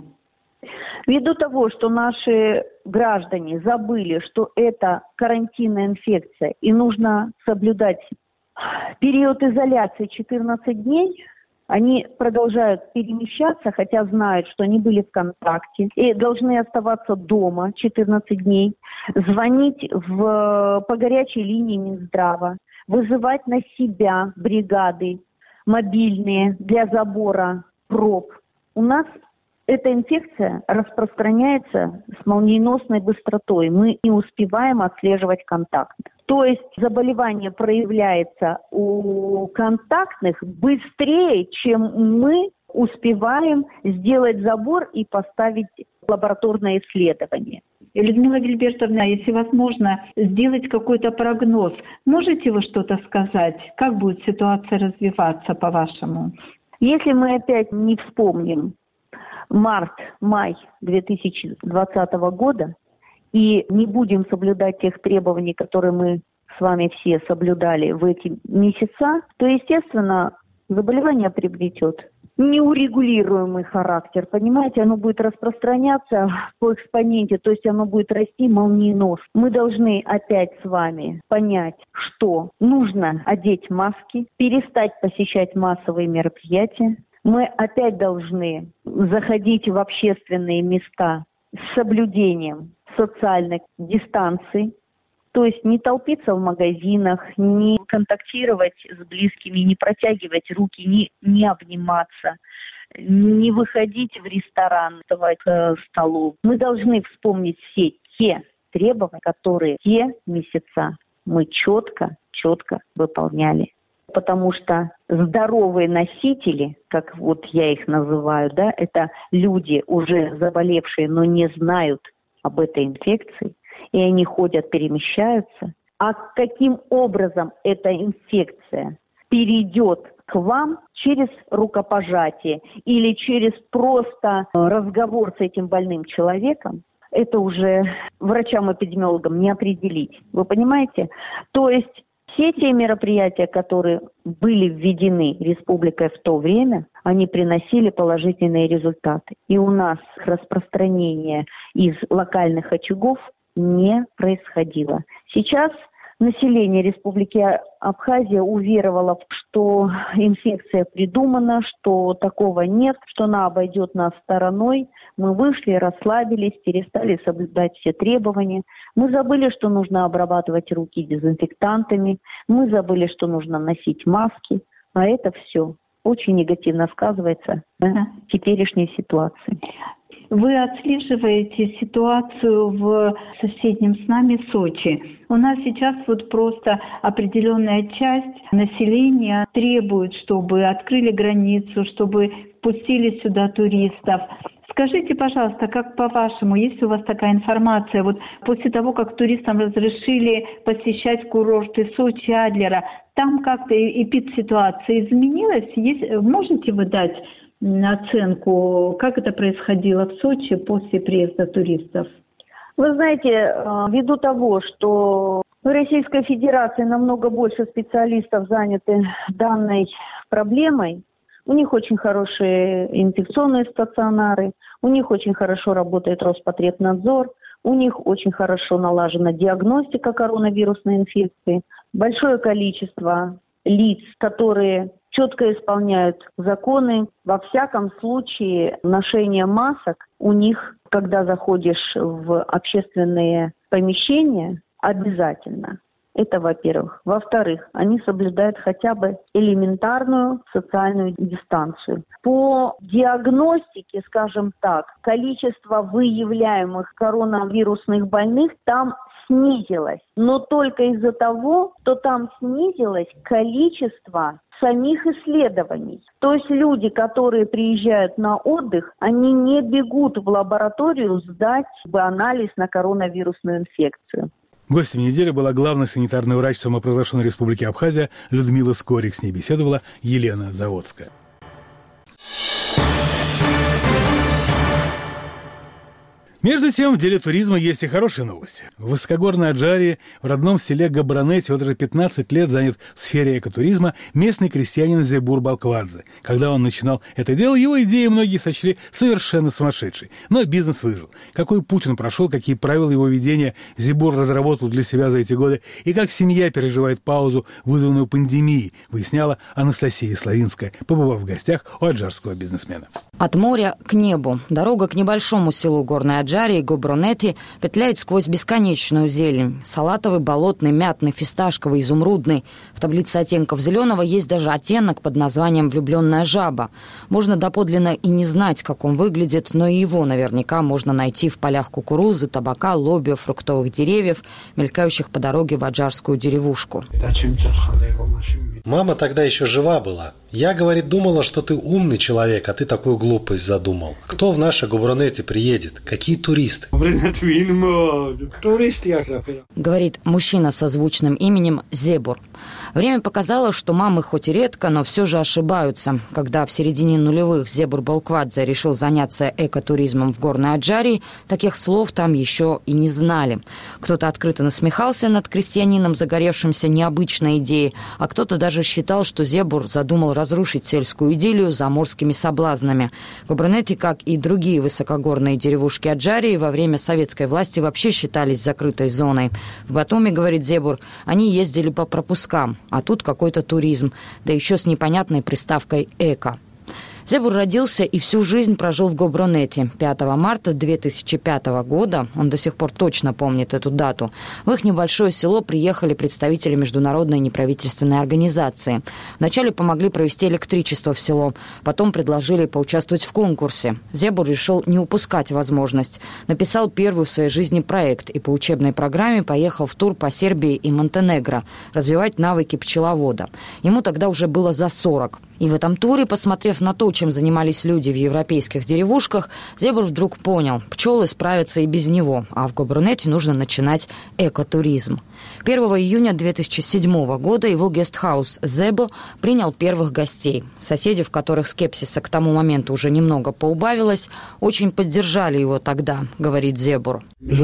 Ввиду того, что наши граждане забыли, что это карантинная инфекция и нужно соблюдать период изоляции 14 дней, они продолжают перемещаться, хотя знают, что они были в контакте и должны оставаться дома 14 дней, звонить по горячей линии Минздрава, вызывать на себя бригады мобильные для забора проб. У нас эта инфекция распространяется с молниеносной быстротой. Мы не успеваем отслеживать контакт. То есть заболевание проявляется у контактных быстрее, чем мы успеваем сделать забор и поставить лабораторное исследование. Людмила Вильбертовна, если возможно, сделать какой-то прогноз, можете вы что-то сказать? Как будет ситуация развиваться, по-вашему? Если мы опять не вспомним март-май 2020 года и не будем соблюдать тех требований, которые мы с вами все соблюдали в эти месяца, то, естественно, заболевание приобретет неурегулируемый характер, понимаете, оно будет распространяться по экспоненте, то есть оно будет расти молниеносно. Мы должны опять с вами понять, что нужно одеть маски, перестать посещать массовые мероприятия. Мы опять должны заходить в общественные места с соблюдением социальной дистанции, то есть не толпиться в магазинах, не контактировать с близкими, не протягивать руки, не обниматься, не выходить в ресторан, вставать к столу. Мы должны вспомнить все те требования, которые те месяца мы четко выполняли. Потому что здоровые носители, как вот я их называю, да, это люди, уже заболевшие, но не знают об этой инфекции, и они ходят, перемещаются. А каким образом эта инфекция перейдет к вам через рукопожатие или через просто разговор с этим больным человеком, это уже врачам-эпидемиологам не определить. Вы понимаете? То есть все те мероприятия, которые были введены республикой в то время, они приносили положительные результаты. И у нас распространение из локальных очагов не происходило. Сейчас население Республики Абхазия уверовало, что инфекция придумана, что такого нет, что она обойдет нас стороной. Мы вышли, расслабились, перестали соблюдать все требования. Мы забыли, что нужно обрабатывать руки дезинфектантами. Мы забыли, что нужно носить маски. А это все очень негативно сказывается на теперешней ситуации. Вы отслеживаете ситуацию в соседнем с нами Сочи. У нас сейчас вот просто определенная часть населения требует, чтобы открыли границу, чтобы впустили сюда туристов. Скажите, пожалуйста, как по-вашему, есть у вас такая информация, вот после того, как туристам разрешили посещать курорты Сочи, Адлера, там как-то эпидситуация изменилась? Можете вы дать оценку, как это происходило в Сочи после приезда туристов? Вы знаете, ввиду того, что в Российской Федерации намного больше специалистов заняты данной проблемой, у них очень хорошие инфекционные стационары, у них очень хорошо работает Роспотребнадзор, у них очень хорошо налажена диагностика коронавирусной инфекции, большое количество лиц, которые четко исполняют законы. Во всяком случае, ношение масок у них, когда заходишь в общественные помещения, обязательно. Это во-первых. Во-вторых, они соблюдают хотя бы элементарную социальную дистанцию. По диагностике, скажем так, количество выявляемых коронавирусных больных там снизилось. Но только из-за того, что там снизилось количество самих исследований. То есть люди, которые приезжают на отдых, они не бегут в лабораторию сдать анализ на коронавирусную инфекцию. Гостем недели была главный санитарный врач самопровозглашенной Республики Абхазия Людмила Скорик. С ней беседовала Елена Заводская. Между тем, в деле туризма есть и хорошие новости. В высокогорной Аджарии, в родном селе Габронете, вот уже 15 лет занят в сфере экотуризма местный крестьянин Зебур Балквадзе. Когда он начинал это дело, его идеи многие сочли совершенно сумасшедшей. Но бизнес выжил. Какой путь он прошел, какие правила его ведения Зебур разработал для себя за эти годы, и как семья переживает паузу, вызванную пандемией, выясняла Анастасия Славинская, побывав в гостях у аджарского бизнесмена. От моря к небу. Дорога к небольшому селу горной Аджарии, Габронете, петляет сквозь бесконечную зелень. Салатовый, болотный, мятный, фисташковый, изумрудный. В таблице оттенков зеленого есть даже оттенок под названием «влюбленная жаба». Можно доподлинно и не знать, как он выглядит, но и его наверняка можно найти в полях кукурузы, табака, лобио, фруктовых деревьев, мелькающих по дороге в аджарскую деревушку. Мама тогда еще жива была. Я, говорит, думала, что ты умный человек, а ты такую глупость задумал. Кто в наше Габронете приедет? Какие туристы. Говорит мужчина со звучным именем Зебур. Время показало, что мамы хоть и редко, но все же ошибаются. Когда в середине нулевых Зебур Балквадзе решил заняться экотуризмом в Горной Аджарии, таких слов там еще и не знали. Кто-то открыто насмехался над крестьянином, загоревшимся необычной идеей, а кто-то даже считал, что Зебур задумал разрушить сельскую идиллию заморскими соблазнами. Гобронети, как и другие высокогорные деревушки Аджарии, во время советской власти вообще считались закрытой зоной. В Батуми, говорит Зебур, они ездили по пропускам, а тут какой-то туризм, да еще с непонятной приставкой «эко». Зебур родился и всю жизнь прожил в Гобронете. 5 марта 2005 года, он до сих пор точно помнит эту дату, в их небольшое село приехали представители международной неправительственной организации. Вначале помогли провести электричество в село, потом предложили поучаствовать в конкурсе. Зебур решил не упускать возможность. Написал первый в своей жизни проект и по учебной программе поехал в тур по Сербии и Монтенегро развивать навыки пчеловода. Ему тогда уже было за 40. И в этом туре, посмотрев на то, чем занимались люди в европейских деревушках, Зебур вдруг понял, пчелы справятся и без него, а в Гобронете нужно начинать экотуризм. 1 июня 2007 года его гестхаус «Зебо» принял первых гостей. Соседи, в которых скепсиса к тому моменту уже немного поубавилось, очень поддержали его тогда, говорит Зебур.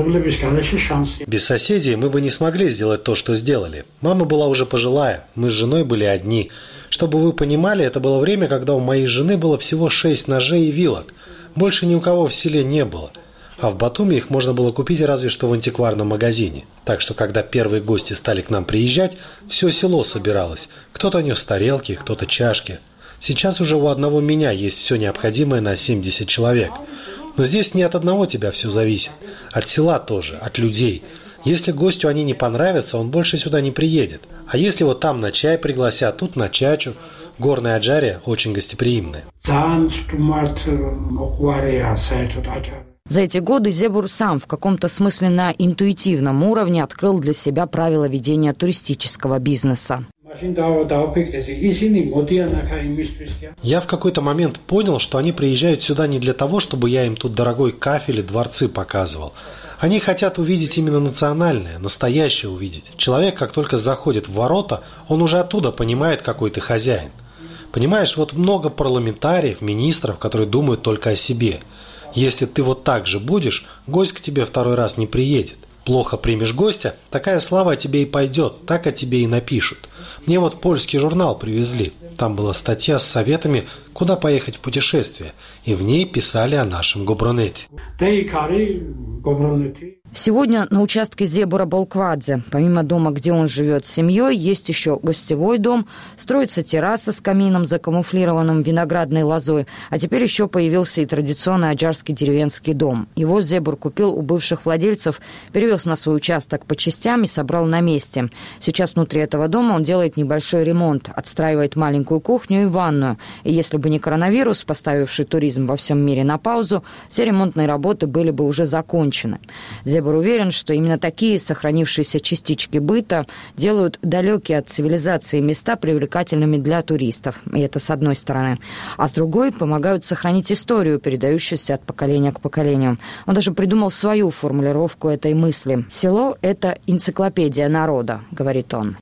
Без соседей мы бы не смогли сделать то, что сделали. Мама была уже пожилая, мы с женой были одни. Чтобы вы понимали, это было время, когда у моей жены было всего 6 ножей и вилок. Больше ни у кого в селе не было. А в Батуми их можно было купить разве что в антикварном магазине. Так что, когда первые гости стали к нам приезжать, все село собиралось. Кто-то нес тарелки, кто-то чашки. Сейчас уже у одного меня есть все необходимое на 70 человек. Но здесь не от одного тебя все зависит. От села тоже, от людей. Если гостю они не понравятся, он больше сюда не приедет. А если вот там на чай пригласят, тут на чачу. Горная Аджария очень гостеприимная. За эти годы Зебур сам в каком-то смысле на интуитивном уровне открыл для себя правила ведения туристического бизнеса. Я в какой-то момент понял, что они приезжают сюда не для того, чтобы я им тут дорогой кафель и дворцы показывал. Они хотят увидеть именно национальное, настоящее увидеть. Человек, как только заходит в ворота, он уже оттуда понимает, какой ты хозяин. Понимаешь, вот много парламентариев, министров, которые думают только о себе. Если ты вот так же будешь, гость к тебе второй раз не приедет. Плохо примешь гостя, такая слава о тебе и пойдет, так о тебе и напишут. Мне вот польский журнал привезли. Там была статья с советами, куда поехать в путешествие. И в ней писали о нашем Гобронете. Сегодня на участке Зебура Балквадзе, помимо дома, где он живет с семьей, есть еще гостевой дом, строится терраса с камином, закамуфлированным виноградной лозой, а теперь еще появился и традиционный аджарский деревенский дом. Его Зебур купил у бывших владельцев, перевез на свой участок по частям и собрал на месте. Сейчас внутри этого дома он делает небольшой ремонт, отстраивает маленькую кухню и ванную. И если бы не коронавирус, поставивший туризм во всем мире на паузу, все ремонтные работы были бы уже закончены. Зебур уверен, что именно такие сохранившиеся частички быта делают далекие от цивилизации места привлекательными для туристов. И это с одной стороны. А с другой помогают сохранить историю, передающуюся от поколения к поколению. Он даже придумал свою формулировку этой мысли. «Село – это энциклопедия народа», говорит он.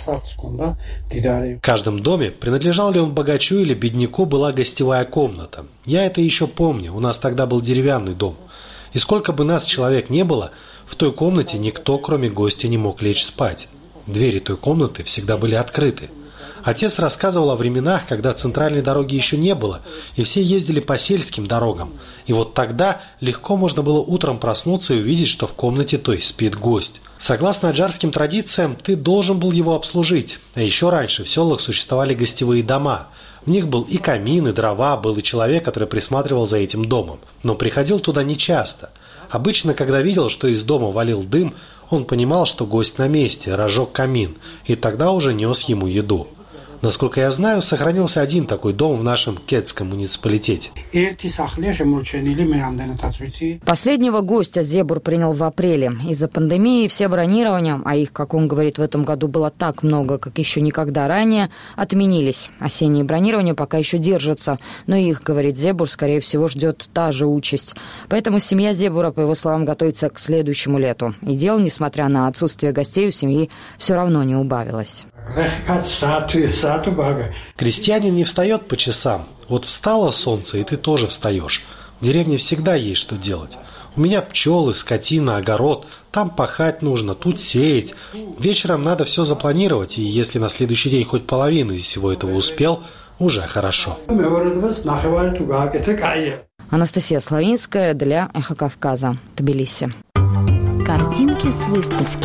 В каждом доме, принадлежал ли он богачу или бедняку, была гостевая комната. Я это еще помню, у нас тогда был деревянный дом. И сколько бы нас человек не было, в той комнате никто, кроме гостя, не мог лечь спать. Двери той комнаты всегда были открыты. Отец рассказывал о временах, когда центральной дороги еще не было, и все ездили по сельским дорогам. И вот тогда легко можно было утром проснуться и увидеть, что в комнате той спит гость. Согласно аджарским традициям, ты должен был его обслужить. А еще раньше в селах существовали гостевые дома. В них был и камин, и дрова, был и человек, который присматривал за этим домом. Но приходил туда нечасто. Обычно, когда видел, что из дома валил дым, он понимал, что гость на месте, разжег камин, и тогда уже нес ему еду. Насколько я знаю, сохранился один такой дом в нашем Кетском муниципалитете. Последнего гостя Зебур принял в апреле. Из-за пандемии все бронирования, а их, как он говорит, в этом году было так много, как еще никогда ранее, отменились. Осенние бронирования пока еще держатся, но их, говорит Зебур, скорее всего, ждет та же участь. Поэтому семья Зебура, по его словам, готовится к следующему лету. И дел, несмотря на отсутствие гостей, у семьи все равно не убавилось. Крестьянин не встает по часам. Вот встало солнце, и ты тоже встаешь. В деревне всегда есть что делать. У меня пчелы, скотина, огород. Там пахать нужно, тут сеять. Вечером надо все запланировать, и если на следующий день хоть половину из всего этого успел, уже хорошо. Анастасия Славинская для «Эхо Кавказа», Тбилиси. Картинки с выставки.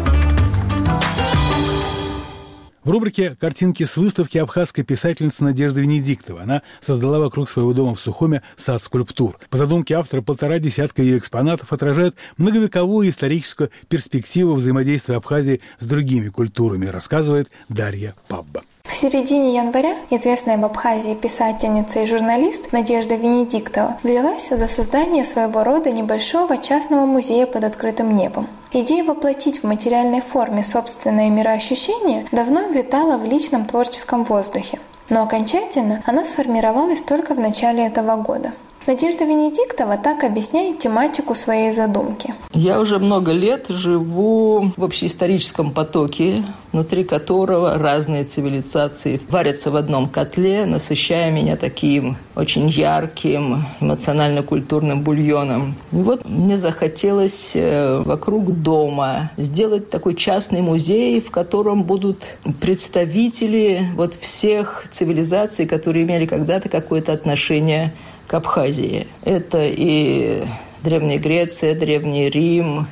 В рубрике «Картинки с выставки» абхазская писательница Надежда Венедиктова. Она создала вокруг своего дома в Сухуме сад скульптур. По задумке автора 1,5 десятка ее экспонатов отражают многовековую историческую перспективу взаимодействия Абхазии с другими культурами, рассказывает Дарья Пабба. В середине января известная в Абхазии писательница и журналист Надежда Венедиктова взялась за создание своего рода небольшого частного музея под открытым небом. Идея воплотить в материальной форме собственное мироощущение давно витала в личном творческом воздухе, но окончательно она сформировалась только в начале этого года. Надежда Венедиктова так объясняет тематику своей задумки. Я уже много лет живу в общеисторическом потоке, внутри которого разные цивилизации варятся в одном котле, насыщая меня таким очень ярким, эмоционально-культурным бульоном. И вот мне захотелось вокруг дома сделать такой частный музей, в котором будут представители всех цивилизаций, которые имели когда-то какое-то отношение к Абхазии. Это и Древняя Греция, Древний Рим,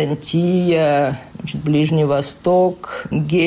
Византия, Ближний Восток,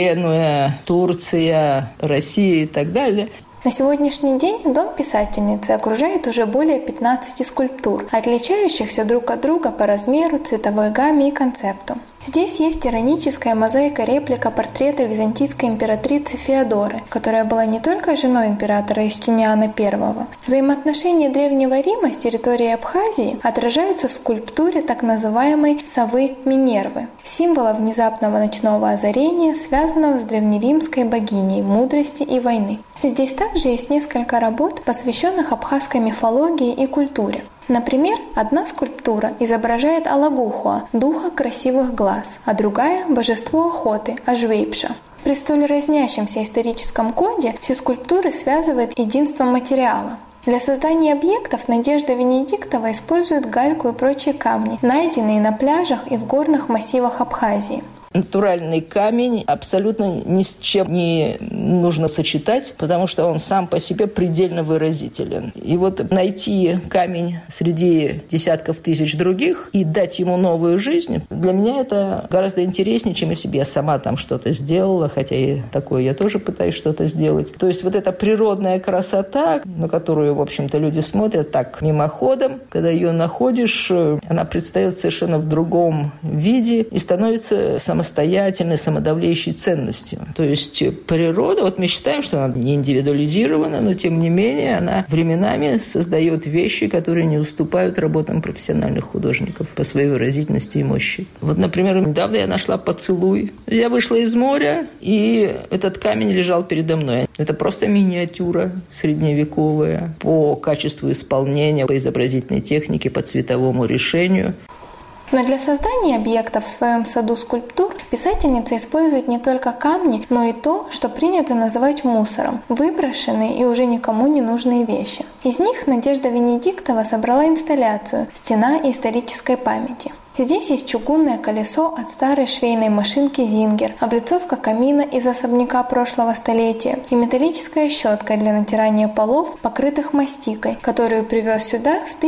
Генуя, Турция, Россия и так далее. На сегодняшний день дом писательницы окружает уже более 15 скульптур, отличающихся друг от друга по размеру, цветовой гамме и концепту. Здесь есть ироническая мозаика-реплика портрета византийской императрицы Феодоры, которая была не только женой императора Юстиниана I. Взаимоотношения Древнего Рима с территорией Абхазии отражаются в скульптуре так называемой совы Минервы, символа внезапного ночного озарения, связанного с древнеримской богиней мудрости и войны. Здесь также есть несколько работ, посвященных абхазской мифологии и культуре. Например, одна скульптура изображает Алагухуа, духа красивых глаз, а другая – божество охоты, Ажвейпша. При столь разнящемся историческом коде все скульптуры связывает единство материала. Для создания объектов Надежда Венедиктова использует гальку и прочие камни, найденные на пляжах и в горных массивах Абхазии. Натуральный камень абсолютно ни с чем не нужно сочетать, потому что он сам по себе предельно выразителен. И вот найти камень среди десятков тысяч других и дать ему новую жизнь, для меня это гораздо интереснее, чем если бы я сама там что-то сделала, хотя и такое я тоже пытаюсь что-то сделать. То есть вот эта природная красота, на которую, в общем-то, люди смотрят так мимоходом, когда ее находишь, она предстает совершенно в другом виде и становится самостоятельной, самодавляющей ценностью. То есть природа, мы считаем, что она не индивидуализирована, но тем не менее она временами создает вещи, которые не уступают работам профессиональных художников по своей выразительности и мощи. Вот, например, недавно я нашла поцелуй. Я вышла из моря, и этот камень лежал передо мной. Это просто миниатюра средневековая по качеству исполнения, по изобразительной технике, по цветовому решению. Но для создания объектов в своем саду скульптур писательница использует не только камни, но и то, что принято называть мусором – выброшенные и уже никому не нужные вещи. Из них Надежда Венедиктова собрала инсталляцию «Стена исторической памяти». Здесь есть чугунное колесо от старой швейной машинки «Зингер», облицовка камина из особняка прошлого столетия и металлическая щетка для натирания полов, покрытых мастикой, которую привез сюда в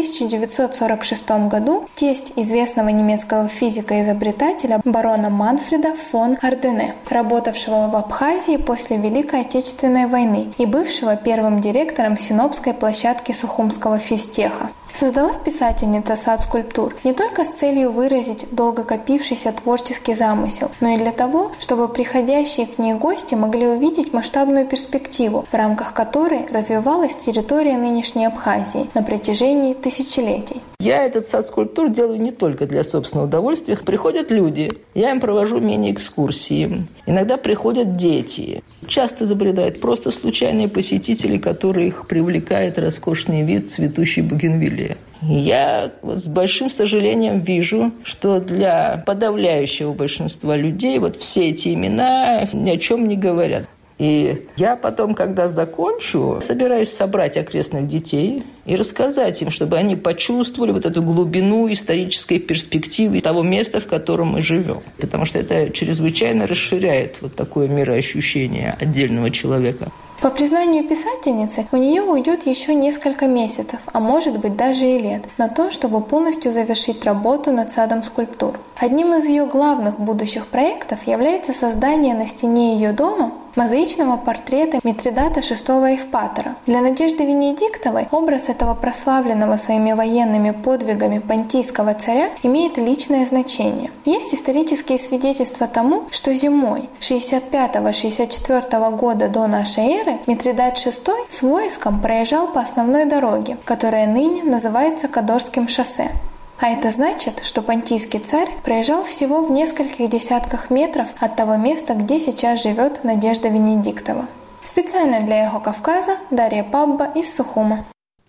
1946 году тесть известного немецкого физика-изобретателя барона Манфреда фон Ардене, работавшего в Абхазии после Великой Отечественной войны и бывшего первым директором Синопской площадки Сухумского физтеха. Создала писательница сад скульптур не только с целью выразить долго копившийся творческий замысел, но и для того, чтобы приходящие к ней гости могли увидеть масштабную перспективу, в рамках которой развивалась территория нынешней Абхазии на протяжении тысячелетий. Я этот сад скульптур делаю не только для собственного удовольствия. Приходят люди, я им провожу мини-экскурсии. Иногда приходят дети. Часто забредают просто случайные посетители, которые их привлекает роскошный вид цветущей бугенвиллии. Я с большим сожалением вижу, что для подавляющего большинства людей все эти имена ни о чем не говорят. И я потом, когда закончу, собираюсь собрать окрестных детей и рассказать им, чтобы они почувствовали эту глубину исторической перспективы того места, в котором мы живем. Потому что это чрезвычайно расширяет такое мироощущение отдельного человека. По признанию писательницы, у нее уйдет еще несколько месяцев, а может быть даже и лет, на то, чтобы полностью завершить работу над садом скульптур. Одним из ее главных будущих проектов является создание на стене ее дома мозаичного портрета Митридата VI Евпатора. Для Надежды Венедиктовой образ этого прославленного своими военными подвигами понтийского царя имеет личное значение. Есть исторические свидетельства тому, что зимой 65-64 года до нашей эры Митридат VI с войском проезжал по основной дороге, которая ныне называется Кадорским шоссе. А это значит, что понтийский царь проезжал всего в нескольких десятках метров от того места, где сейчас живет Надежда Венедиктова. Специально для «Эхо Кавказа» Дарья Пабба из Сухума.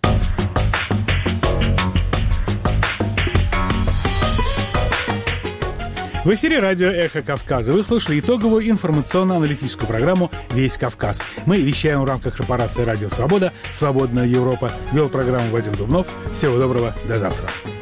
В эфире радио «Эхо Кавказа». Вы слушали итоговую информационно-аналитическую программу «Весь Кавказ». Мы вещаем в рамках корпорации «Радио Свобода», «Свободная Европа». Вел программу Вадим Дубнов. Всего доброго, до завтра.